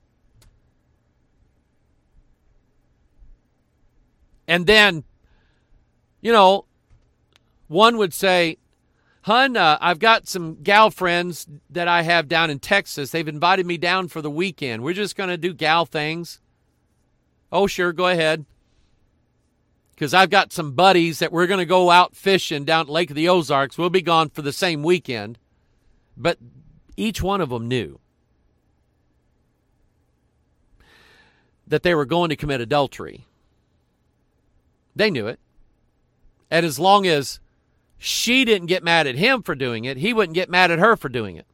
And then, you know, one would say, Hun, uh, I've got some gal friends that I have down in Texas. They've invited me down for the weekend. We're just going to do gal things. Oh, sure, go ahead. Because I've got some buddies that we're going to go out fishing down at Lake of the Ozarks. We'll be gone for the same weekend. But each one of them knew that they were going to commit adultery. They knew it. And as long as she didn't get mad at him for doing it, he wouldn't get mad at her for doing it.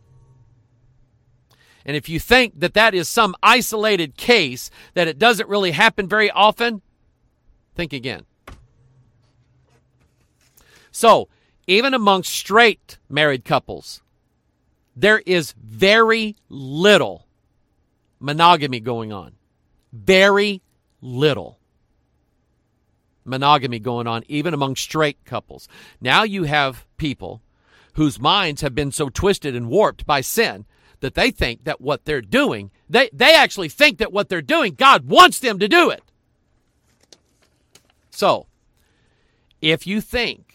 And if you think that that is some isolated case, that it doesn't really happen very often, think again. So, even amongst straight married couples, there is very little monogamy going on. Very little monogamy going on, even among straight couples. Now you have people whose minds have been so twisted and warped by sin that they think that what they're doing, they, they actually think that what they're doing, God wants them to do it. So, if you think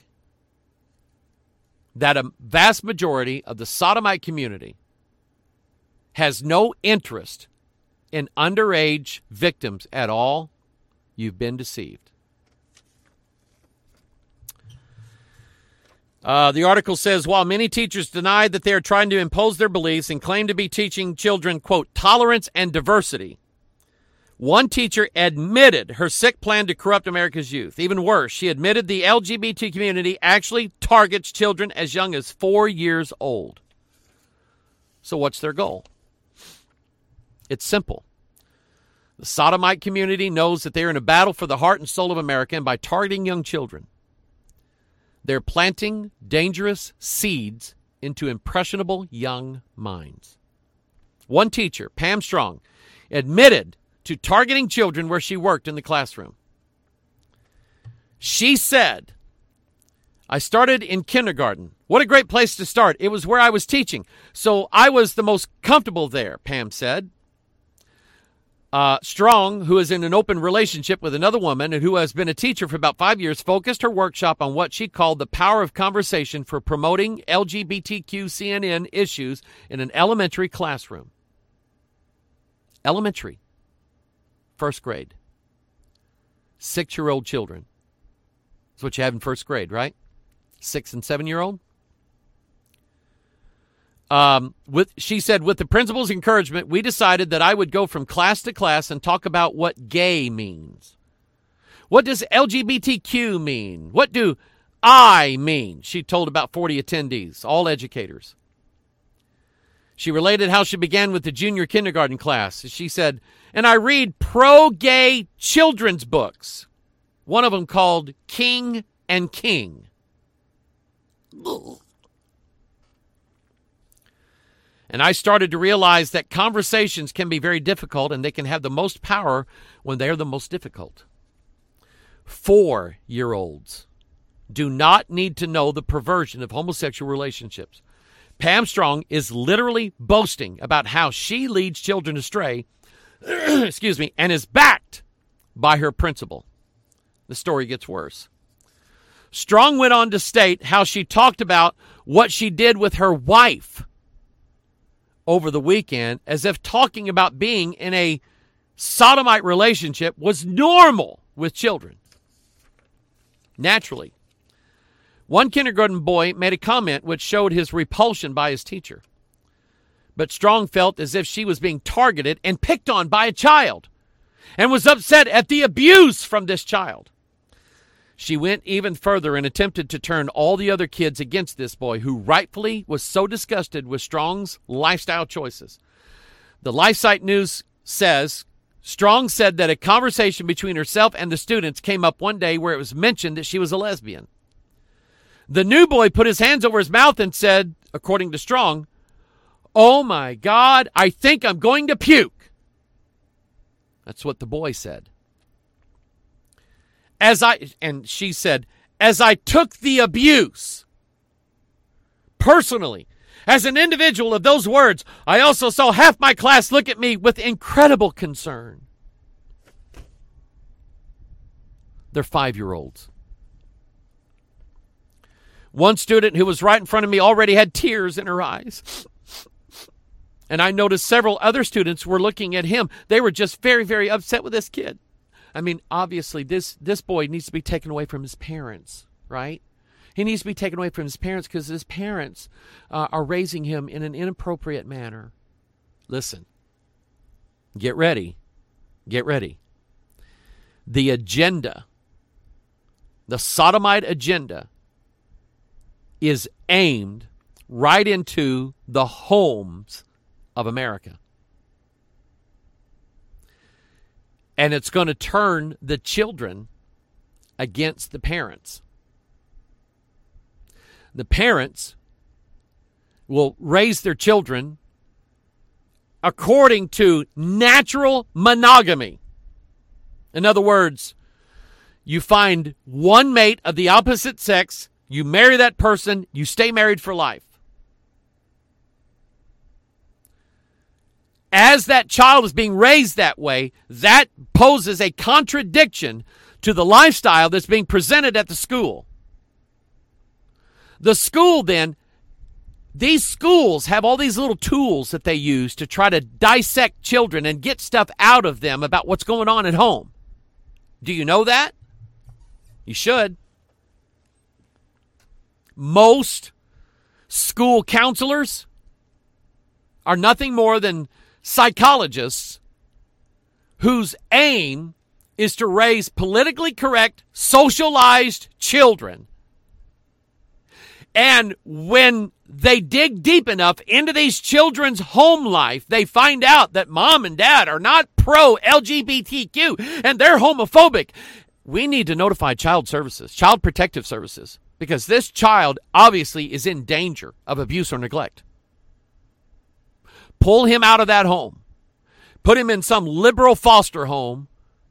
that a vast majority of the Sodomite community has no interest in underage victims at all, you've been deceived. Uh, the article says, while many teachers deny that they are trying to impose their beliefs and claim to be teaching children, quote, tolerance and diversity, one teacher admitted her sick plan to corrupt America's youth. Even worse, she admitted the L G B T community actually targets children as young as four years old. So what's their goal? It's simple. The sodomite community knows that they're in a battle for the heart and soul of America, and by targeting young children, they're planting dangerous seeds into impressionable young minds. One teacher, Pam Strong, admitted to targeting children where she worked in the classroom. She said, I started in kindergarten. What a great place to start. It was where I was teaching, so I was the most comfortable there, Pam said. Uh, Strong, who is in an open relationship with another woman and who has been a teacher for about five years, focused her workshop on what she called the power of conversation for promoting L G B T Q C N N issues in an elementary classroom. Elementary. First grade. Six-year-old children. That's what you have in first grade, right? Six and seven-year-old. Um, with she said, with the principal's encouragement, we decided that I would go from class to class and talk about what gay means. What does L G B T Q mean? What do I mean? She told about forty attendees, all educators. She related how she began with the junior kindergarten class. She said, and I read pro-gay children's books. One of them called King and King. And I started to realize that conversations can be very difficult and they can have the most power when they're the most difficult. Four-year-olds do not need to know the perversion of homosexual relationships. Pam Strong is literally boasting about how she leads children astray, excuse me, and is backed by her principal. The story gets worse. Strong went on to state how she talked about what she did with her wife over the weekend, as if talking about being in a sodomite relationship was normal with children. Naturally, one kindergarten boy made a comment which showed his repulsion by his teacher. But Strong felt as if she was being targeted and picked on by a child and was upset at the abuse from this child. She went even further and attempted to turn all the other kids against this boy, who rightfully was so disgusted with Strong's lifestyle choices. The LifeSite News says, Strong said that a conversation between herself and the students came up one day where it was mentioned that she was a lesbian. The new boy put his hands over his mouth and said, according to Strong, oh my God, I think I'm going to puke. That's what the boy said. As I, and she said, as I took the abuse personally, as an individual of those words, I also saw half my class look at me with incredible concern. They're five-year-olds. One student who was right in front of me already had tears in her eyes. And I noticed several other students were looking at him. They were just very, very upset with this kid. I mean, obviously, this, this boy needs to be taken away from his parents, right? He needs to be taken away from his parents because his parents uh, are raising him in an inappropriate manner. Listen, get ready. Get ready. The agenda, the sodomite agenda, is aimed right into the homes of America. And it's going to turn the children against the parents. The parents will raise their children according to natural monogamy. In other words, you find one mate of the opposite sex, you marry that person, you stay married for life. As that child is being raised that way, that poses a contradiction to the lifestyle that's being presented at the school. The school then these schools have all these little tools that they use to try to dissect children and get stuff out of them about what's going on at home. Do you know that? You should. Most school counselors are nothing more than psychologists whose aim is to raise politically correct, socialized children. And when they dig deep enough into these children's home life, they find out that mom and dad are not pro-L G B T Q and they're homophobic. We need to notify child services, child protective services, because this child obviously is in danger of abuse or neglect. Pull him out of that home. Put him in some liberal foster home.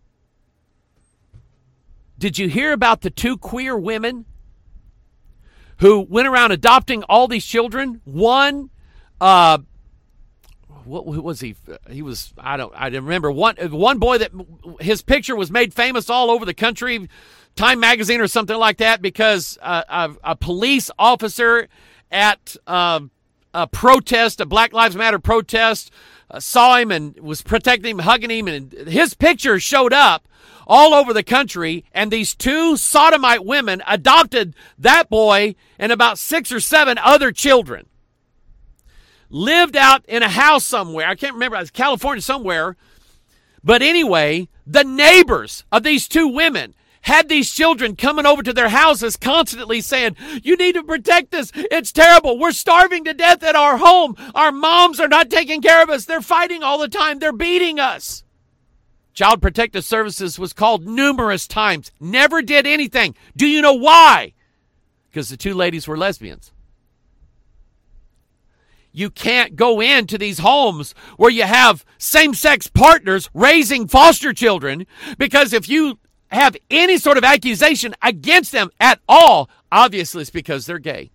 Did you hear about the two queer women who went around adopting all these children? One, uh, what, what was he? He was, I don't, I didn't remember. One, one boy that his picture was made famous all over the country, Time Magazine or something like that, because uh, a, a police officer at uh, a protest, a Black Lives Matter protest, uh, saw him and was protecting him, hugging him, and his picture showed up all over the country, and these two sodomite women adopted that boy and about six or seven other children. Lived out in a house somewhere. I can't remember. It was California somewhere. But anyway, the neighbors of these two women had these children coming over to their houses constantly saying, you need to protect us. It's terrible. We're starving to death at our home. Our moms are not taking care of us. They're fighting all the time. They're beating us. Child Protective Services was called numerous times. Never did anything. Do you know why? Because the two ladies were lesbians. You can't go into these homes where you have same-sex partners raising foster children, because if you have any sort of accusation against them at all, obviously it's because they're gay.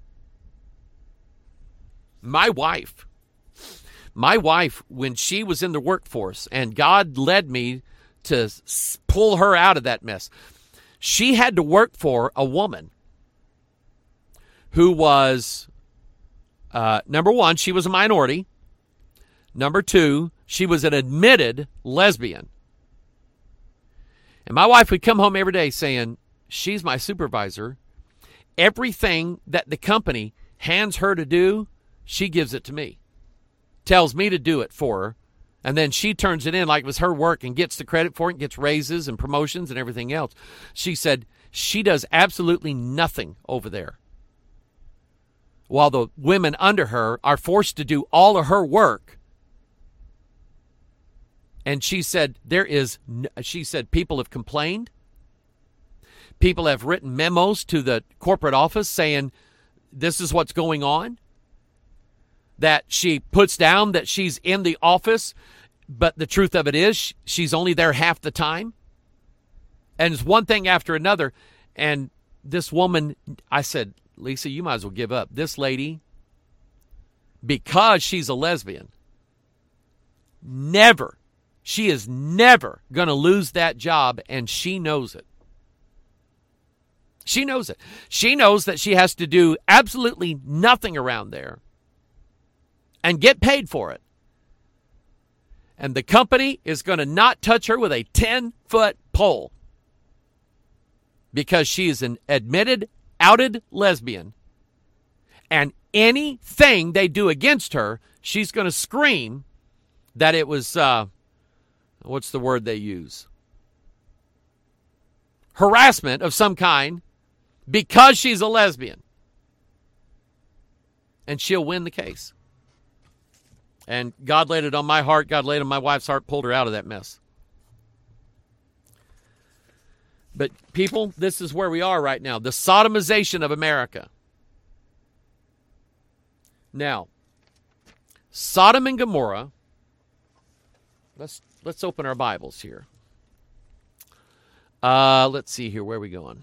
My wife, my wife, when she was in the workforce, and God led me to pull her out of that mess, she had to work for a woman who was, uh, number one, she was a minority. Number two, she was an admitted lesbian. And my wife would come home every day saying, she's my supervisor. Everything that the company hands her to do, she gives it to me. Tells me to do it for her. And then she turns it in like it was her work and gets the credit for it and gets raises and promotions and everything else. She said she does absolutely nothing over there, while the women under her are forced to do all of her work. And she said, there is, she said, people have complained. People have written memos to the corporate office saying, this is what's going on. That she puts down that she's in the office, but the truth of it is she's only there half the time. And it's one thing after another. And this woman, I said, Lisa, you might as well give up. This lady, because she's a lesbian, never, she is never going to lose that job, and she knows it. She knows it. She knows that she has to do absolutely nothing around there and get paid for it. And the company is going to not touch her with a ten-foot pole because she is an admitted, outed lesbian. And anything they do against her, she's going to scream that it was, uh, what's the word they use? Harassment of some kind because she's a lesbian. And she'll win the case. And God laid it on my heart. God laid it on my wife's heart, pulled her out of that mess. But people, this is where we are right now. The sodomization of America. Now, Sodom and Gomorrah. Let's let's open our Bibles here. Uh, let's see here. Where are we going?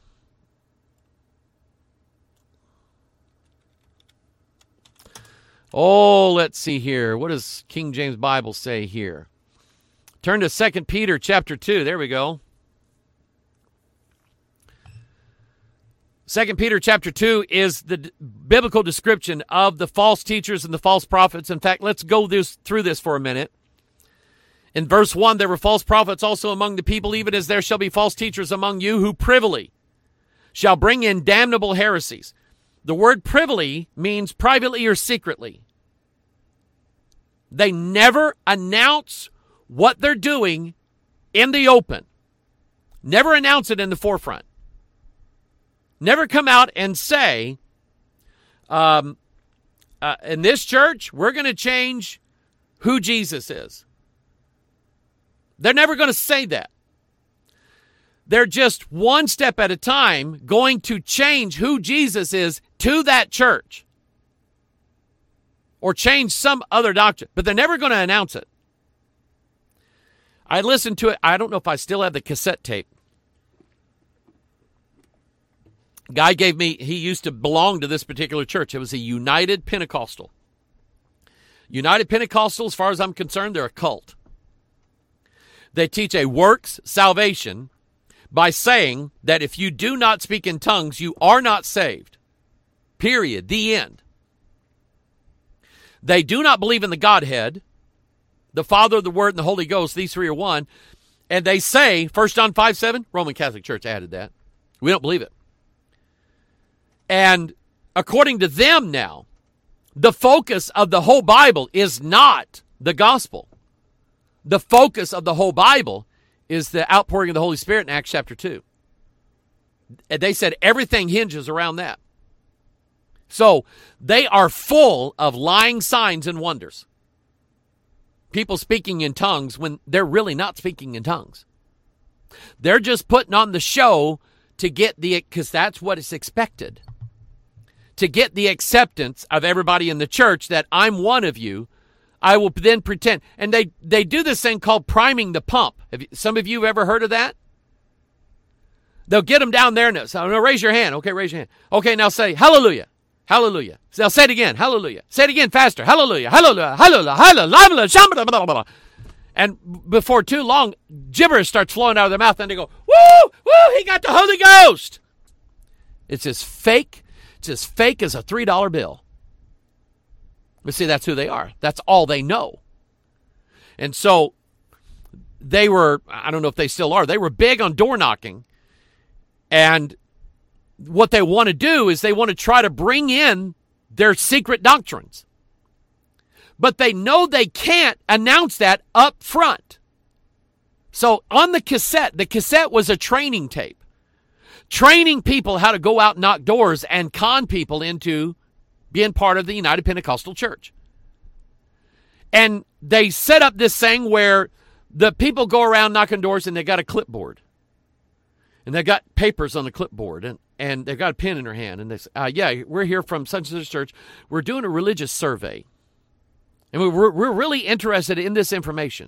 Oh, let's see here. What does King James Bible say here? Turn to Second Peter chapter two. There we go. Second Peter chapter two is the d- biblical description of the false teachers and the false prophets. In fact, let's go this, through this for a minute. In verse one, there were false prophets also among the people, even as there shall be false teachers among you who privily shall bring in damnable heresies. The word privily means privately or secretly. They never announce what they're doing in the open. Never announce it in the forefront. Never come out and say, um, uh, in this church, we're going to change who Jesus is. They're never going to say that. They're just one step at a time going to change who Jesus is to that church or change some other doctrine, but they're never going to announce it. I listened to it. I don't know if I still have the cassette tape. Guy gave me, he used to belong to this particular church. It was a United Pentecostal. United Pentecostal, as far as I'm concerned, they're a cult. They teach a works salvation by saying that if you do not speak in tongues, you are not saved. Period. The end. They do not believe in the Godhead, the Father, the Word, and the Holy Ghost. These three are one. And they say, First John five seven, Roman Catholic Church added that. We don't believe it. And according to them now, the focus of the whole Bible is not the gospel. The focus of the whole Bible is the outpouring of the Holy Spirit in Acts chapter two. And they said everything hinges around that. So they are full of lying signs and wonders. People speaking in tongues when they're really not speaking in tongues. They're just putting on the show to get the, because that's what is expected. To get the acceptance of everybody in the church that I'm one of you, I will then pretend. And they, they do this thing called priming the pump. Have you, some of you have ever heard of that? They'll get them down there. And so, no, raise your hand. Okay, raise your hand. Okay, now say hallelujah. Hallelujah. Now say it again. Hallelujah. Say it again faster. Hallelujah. Hallelujah. Hallelujah. Hallelujah. Hallelujah. Blah, blah, blah. And before too long, gibberish starts flowing out of their mouth. And they go, woo, woo, he got the Holy Ghost. It's as fake. It's as fake as a three dollar bill. But see, that's who they are. That's all they know. And so they were, I don't know if they still are, they were big on door knocking. And what they want to do is they want to try to bring in their secret doctrines. But they know they can't announce that up front. So on the cassette, the cassette was a training tape. Training people how to go out and knock doors and con people into being part of the United Pentecostal Church. And they set up this thing where the people go around knocking doors and they got a clipboard. And they got papers on the clipboard and, and they've got a pen in their hand. And they say, uh, yeah, we're here from such and such church. We're doing a religious survey. And we're, we're really interested in this information.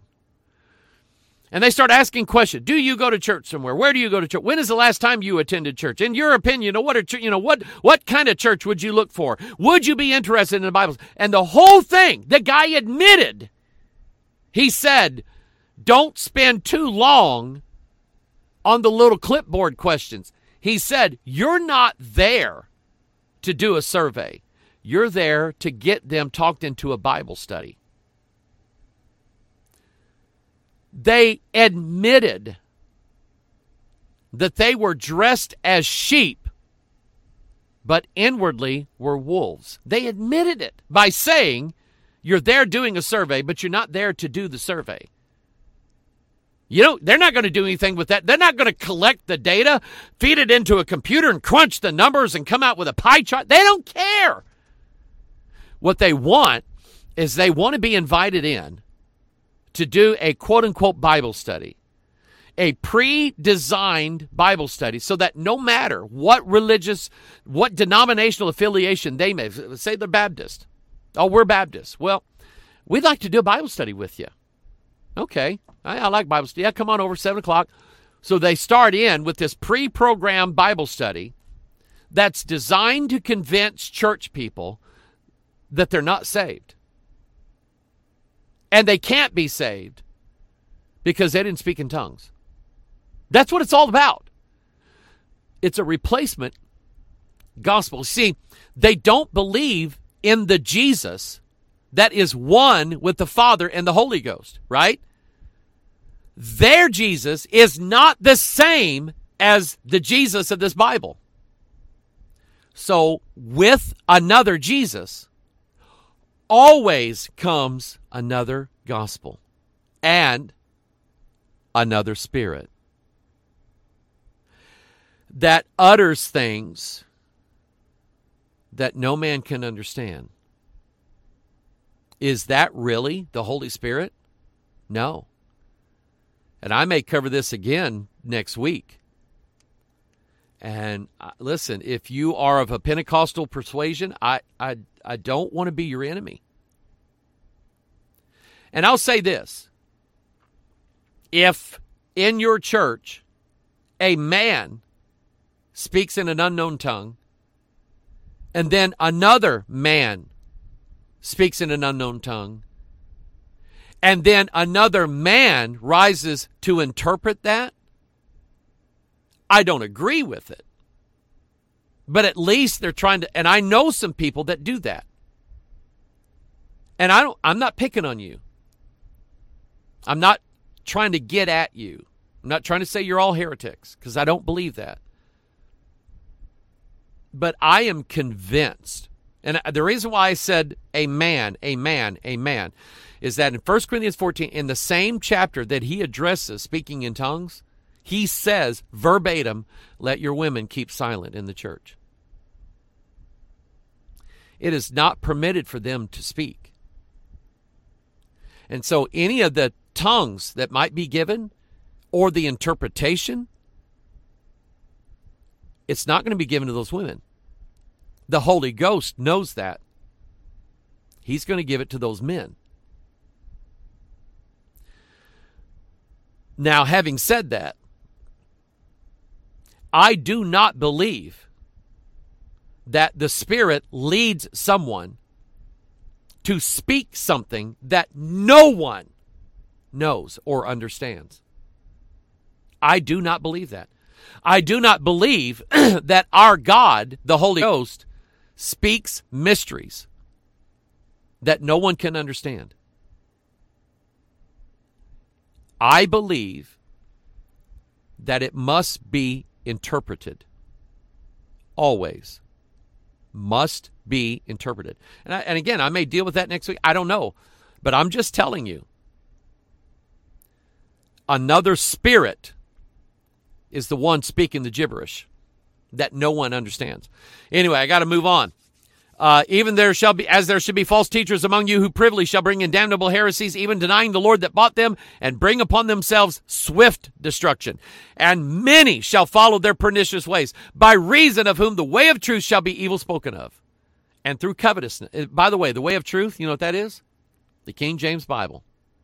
And they start asking questions. Do you go to church somewhere? Where do you go to church? When is the last time you attended church? In your opinion, you know, what are, you know, what, what kind of church would you look for? Would you be interested in the Bible? And the whole thing, the guy admitted, he said, don't spend too long on the little clipboard questions. He said, you're not there to do a survey. You're there to get them talked into a Bible study. They admitted that they were dressed as sheep, but inwardly were wolves. They admitted it by saying, you're there doing a survey, but you're not there to do the survey. You know, they're not going to do anything with that. They're not going to collect the data, feed it into a computer and crunch the numbers and come out with a pie chart. They don't care. What they want is they want to be invited in to do a quote-unquote Bible study, a pre-designed Bible study, so that no matter what religious, what denominational affiliation they may, say they're Baptist. Oh, we're Baptist. Well, we'd like to do a Bible study with you. Okay, I, I like Bible study. Yeah, come on over, seven o'clock. So they start in with this pre-programmed Bible study that's designed to convince church people that they're not saved. And they can't be saved because they didn't speak in tongues. That's what it's all about. It's a replacement gospel. See, they don't believe in the Jesus that is one with the Father and the Holy Ghost, right? Their Jesus is not the same as the Jesus of this Bible. So with another Jesus always comes another gospel and another spirit that utters things that no man can understand. Is that really the Holy Spirit? No. And I may cover this again next week. And uh, listen, if you are of a Pentecostal persuasion, I, I, I don't want to be your enemy. And I'll say this. If in your church a man speaks in an unknown tongue, and then another man speaks in an unknown tongue, and then another man rises to interpret that, I don't agree with it. But at least they're trying to, and I know some people that do that. And I don't, I'm not picking on you. I'm not trying to get at you. I'm not trying to say you're all heretics, because I don't believe that. But I am convinced, and the reason why I said a man, a man, a man, is that in First Corinthians fourteen, in the same chapter that he addresses speaking in tongues, he says verbatim, let your women keep silent in the church. It is not permitted for them to speak. And so any of the tongues that might be given or the interpretation, it's not going to be given to those women. The Holy Ghost knows that. He's going to give it to those men. Now, having said that, I do not believe that the Spirit leads someone to speak something that no one knows or understands. I do not believe that. I do not believe that our God, the Holy Ghost, speaks mysteries that no one can understand. I believe that it must be interpreted. Always. Must be interpreted. And, I, and again, I may deal with that next week. I don't know. But I'm just telling you. Another spirit is the one speaking the gibberish that no one understands. Anyway, I got to move on. Uh, even there shall be, as there should be false teachers among you who privily shall bring in damnable heresies, even denying the Lord that bought them, and bring upon themselves swift destruction. And many shall follow their pernicious ways, by reason of whom the way of truth shall be evil spoken of. And through covetousness. By the way, the way of truth, you know what that is? The King James Bible.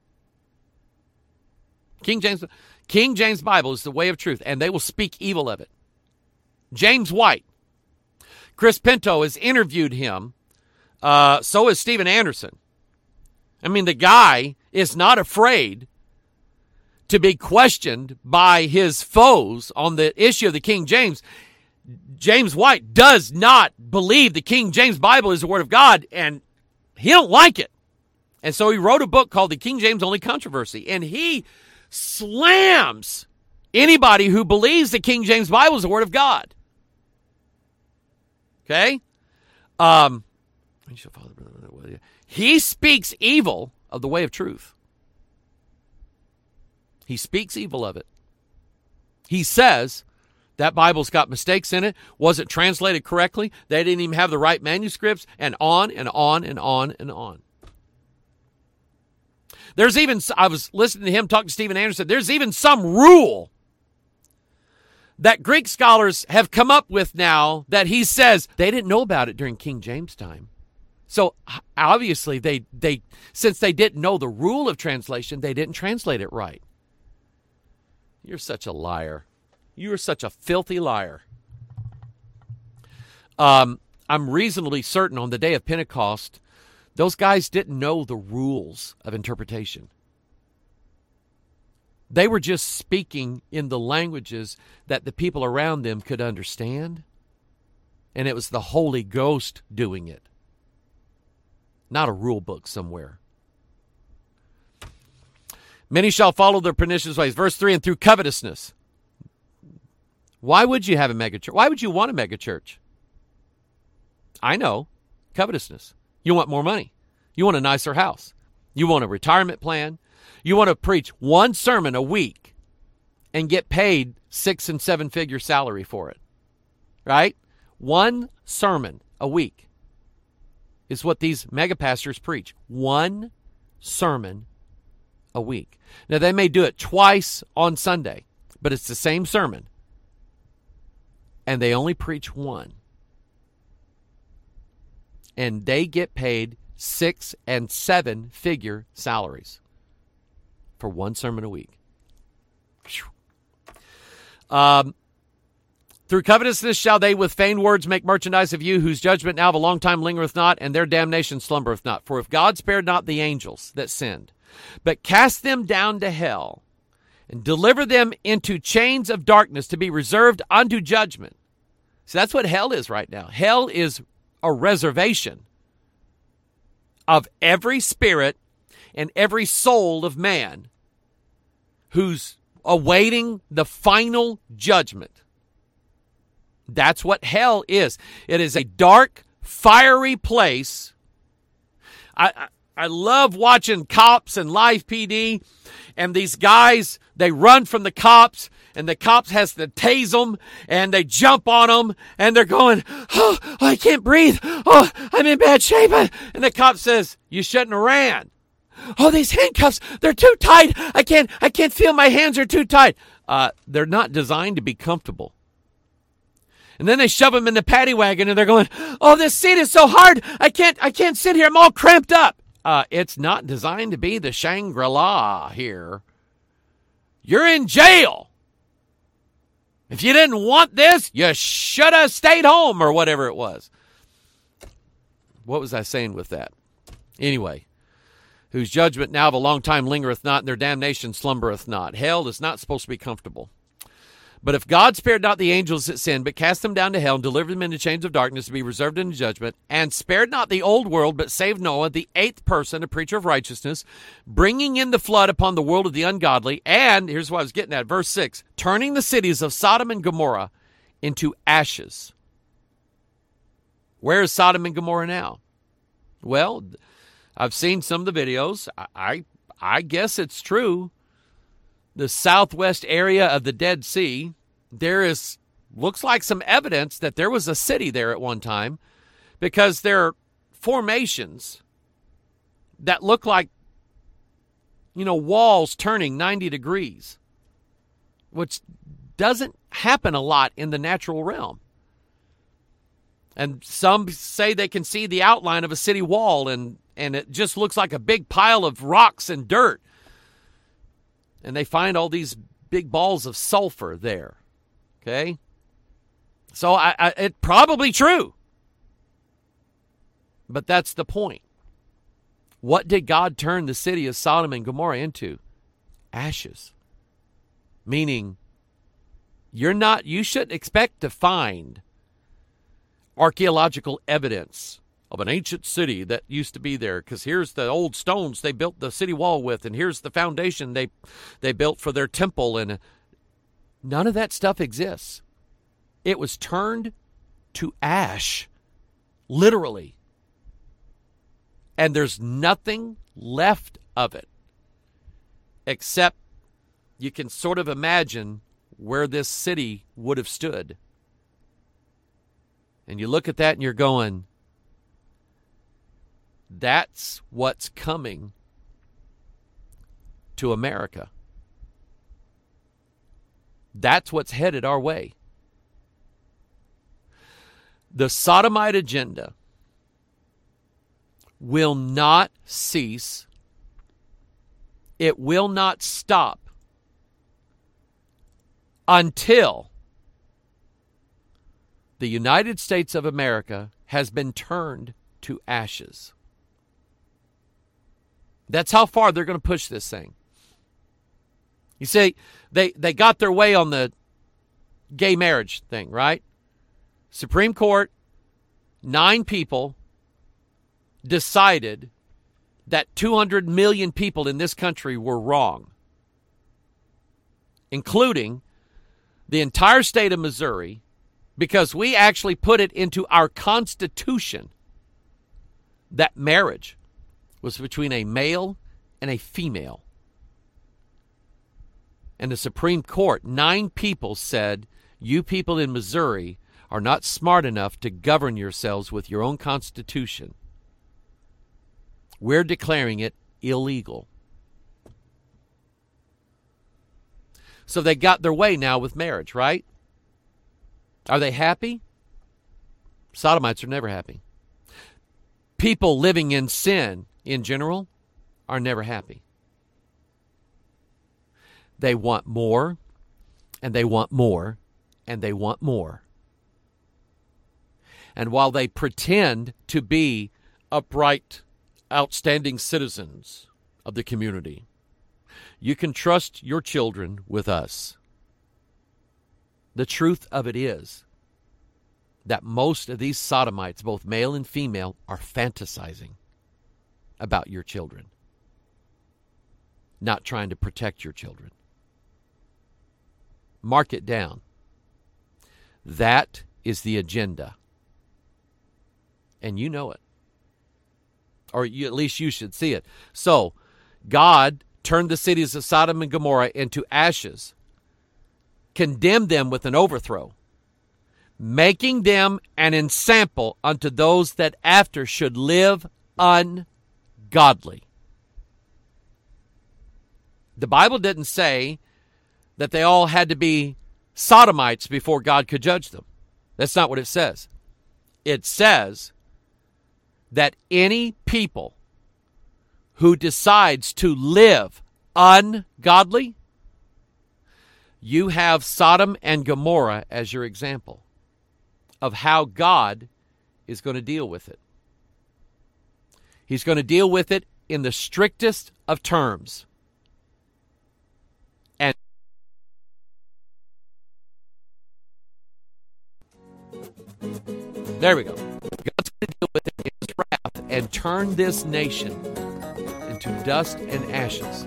King James, King James Bible is the way of truth, and they will speak evil of it. James White. Chris Pinto has interviewed him. Uh, so is Stephen Anderson. I mean, the guy is not afraid to be questioned by his foes on the issue of the King James. James White does not believe the King James Bible is the Word of God, and he don't like it. And so he wrote a book called The King James Only Controversy, and he slams anybody who believes the King James Bible is the Word of God. Okay? Um, he speaks evil of the way of truth. He speaks evil of it. He says that Bible's got mistakes in it, wasn't translated correctly, they didn't even have the right manuscripts, and on and on and on and on. There's even, I was listening to him talk to Stephen Anderson, there's even some rule that Greek scholars have come up with now that he says they didn't know about it during King James time. So obviously they they since they didn't know the rule of translation, they didn't translate it right. You're such a liar. You are such a filthy liar. Um, I'm reasonably certain on the day of Pentecost, those guys didn't know the rules of interpretation. They were just speaking in the languages that the people around them could understand. And it was the Holy Ghost doing it, not a rule book somewhere. Many shall follow their pernicious ways. Verse three, and through covetousness. Why would you have a megachurch? Why would you want a megachurch? I know. Covetousness. You want more money. You want a nicer house. You want a retirement plan. You want to preach one sermon a week and get paid six and seven figure salary for it. Right? One sermon a week is what these mega pastors preach. One sermon a week. Now, they may do it twice on Sunday, but it's the same sermon. And they only preach one. And they get paid six and seven figure salaries for one sermon a week. Um, through covetousness shall they with feigned words make merchandise of you, whose judgment now of a long time lingereth not, and their damnation slumbereth not. For if God spared not the angels that sinned, but cast them down to hell, and deliver them into chains of darkness to be reserved unto judgment. So that's what hell is right now. Hell is a reservation of every spirit and every soul of man who's awaiting the final judgment. That's what hell is. It is a dark, fiery place. I, I, I love watching Cops and Live P D, and these guys, they run from the cops, and the cops has to tase them, and they jump on them, and they're going, oh, I can't breathe. Oh, I'm in bad shape. And the cop says, you shouldn't have ran. Oh, these handcuffs, they're too tight. I can't, I can't feel my hands are too tight. Uh, they're not designed to be comfortable. And then they shove them in the paddy wagon, and they're going, oh, this seat is so hard. I can't, I can't sit here. I'm all cramped up. Uh, it's not designed to be the Shangri-La here. You're in jail. If you didn't want this, you should have stayed home, or whatever it was. What was I saying with that? Anyway, whose judgment now of a long time lingereth not, and their damnation slumbereth not. Hell is not supposed to be comfortable. But if God spared not the angels that sinned, but cast them down to hell and delivered them into chains of darkness to be reserved unto judgment, and spared not the old world, but saved Noah, the eighth person, a preacher of righteousness, bringing in the flood upon the world of the ungodly, and, here's what I was getting at, verse six, turning the cities of Sodom and Gomorrah into ashes. Where is Sodom and Gomorrah now? Well, I've seen some of the videos. I, I, I guess it's true. The southwest area of the Dead Sea, there is, looks like some evidence that there was a city there at one time, because there are formations that look like, you know, walls turning ninety degrees, which doesn't happen a lot in the natural realm. And some say they can see the outline of a city wall, and, and it just looks like a big pile of rocks and dirt. And they find all these big balls of sulfur there. Okay? So I, I, it's probably true. But that's the point. What did God turn the city of Sodom and Gomorrah into? Ashes. Meaning, you're not, you shouldn't expect to find archaeological evidence of an ancient city that used to be there, because here's the old stones they built the city wall with, and here's the foundation they they built for their temple, and none of that stuff exists. It was turned to ash, literally, and there's nothing left of it, except you can sort of imagine where this city would have stood. And you look at that and you're going, that's what's coming to America. That's what's headed our way. The sodomite agenda will not cease. It will not stop until the United States of America has been turned to ashes. That's how far they're going to push this thing. You see, they, they got their way on the gay marriage thing, right? Supreme Court nine people decided that two hundred million people in this country were wrong, including the entire state of Missouri, because we actually put it into our Constitution that marriage was between a male and a female. And the Supreme Court, nine people said, you people in Missouri are not smart enough to govern yourselves with your own Constitution. We're declaring it illegal. So they got their way now with marriage, right? Are they happy? Sodomites are never happy. People living in sin in general are never happy. They want more, and they want more, and they want more. And while they pretend to be upright, outstanding citizens of the community, you can trust your children with us. The truth of it is that most of these sodomites, both male and female, are fantasizing about your children, not trying to protect your children. Mark it down. That is the agenda. And you know it. Or you, at least you should see it. So, God turned the cities of Sodom and Gomorrah into ashes, condemned them with an overthrow, making them an ensample unto those that after should live ungodly. The Bible didn't say that they all had to be sodomites before God could judge them. That's not what it says. It says that any people who decides to live ungodly, you have Sodom and Gomorrah as your example of how God is going to deal with it. He's going to deal with it in the strictest of terms. And there we go. God's going to deal with it in his wrath and turn this nation into dust and ashes,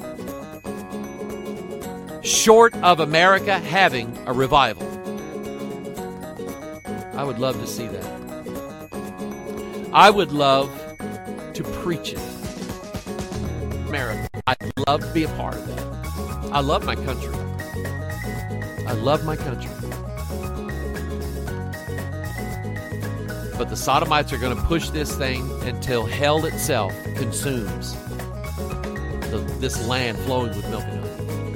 short of America having a revival. I would love to see that. I would love to preach it. America, I'd love to be a part of that. I love my country. I love my country. But the Sodomites are going to push this thing until hell itself consumes the, this land flowing with milk and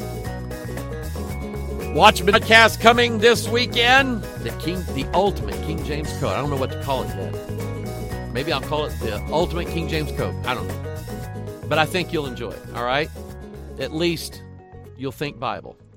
honey. Watch podcast coming this weekend. The King, the ultimate King James Code. I don't know what to call it yet. Maybe I'll call it the ultimate King James Code. I don't know. But I think you'll enjoy it, all right? At least you'll think Bible.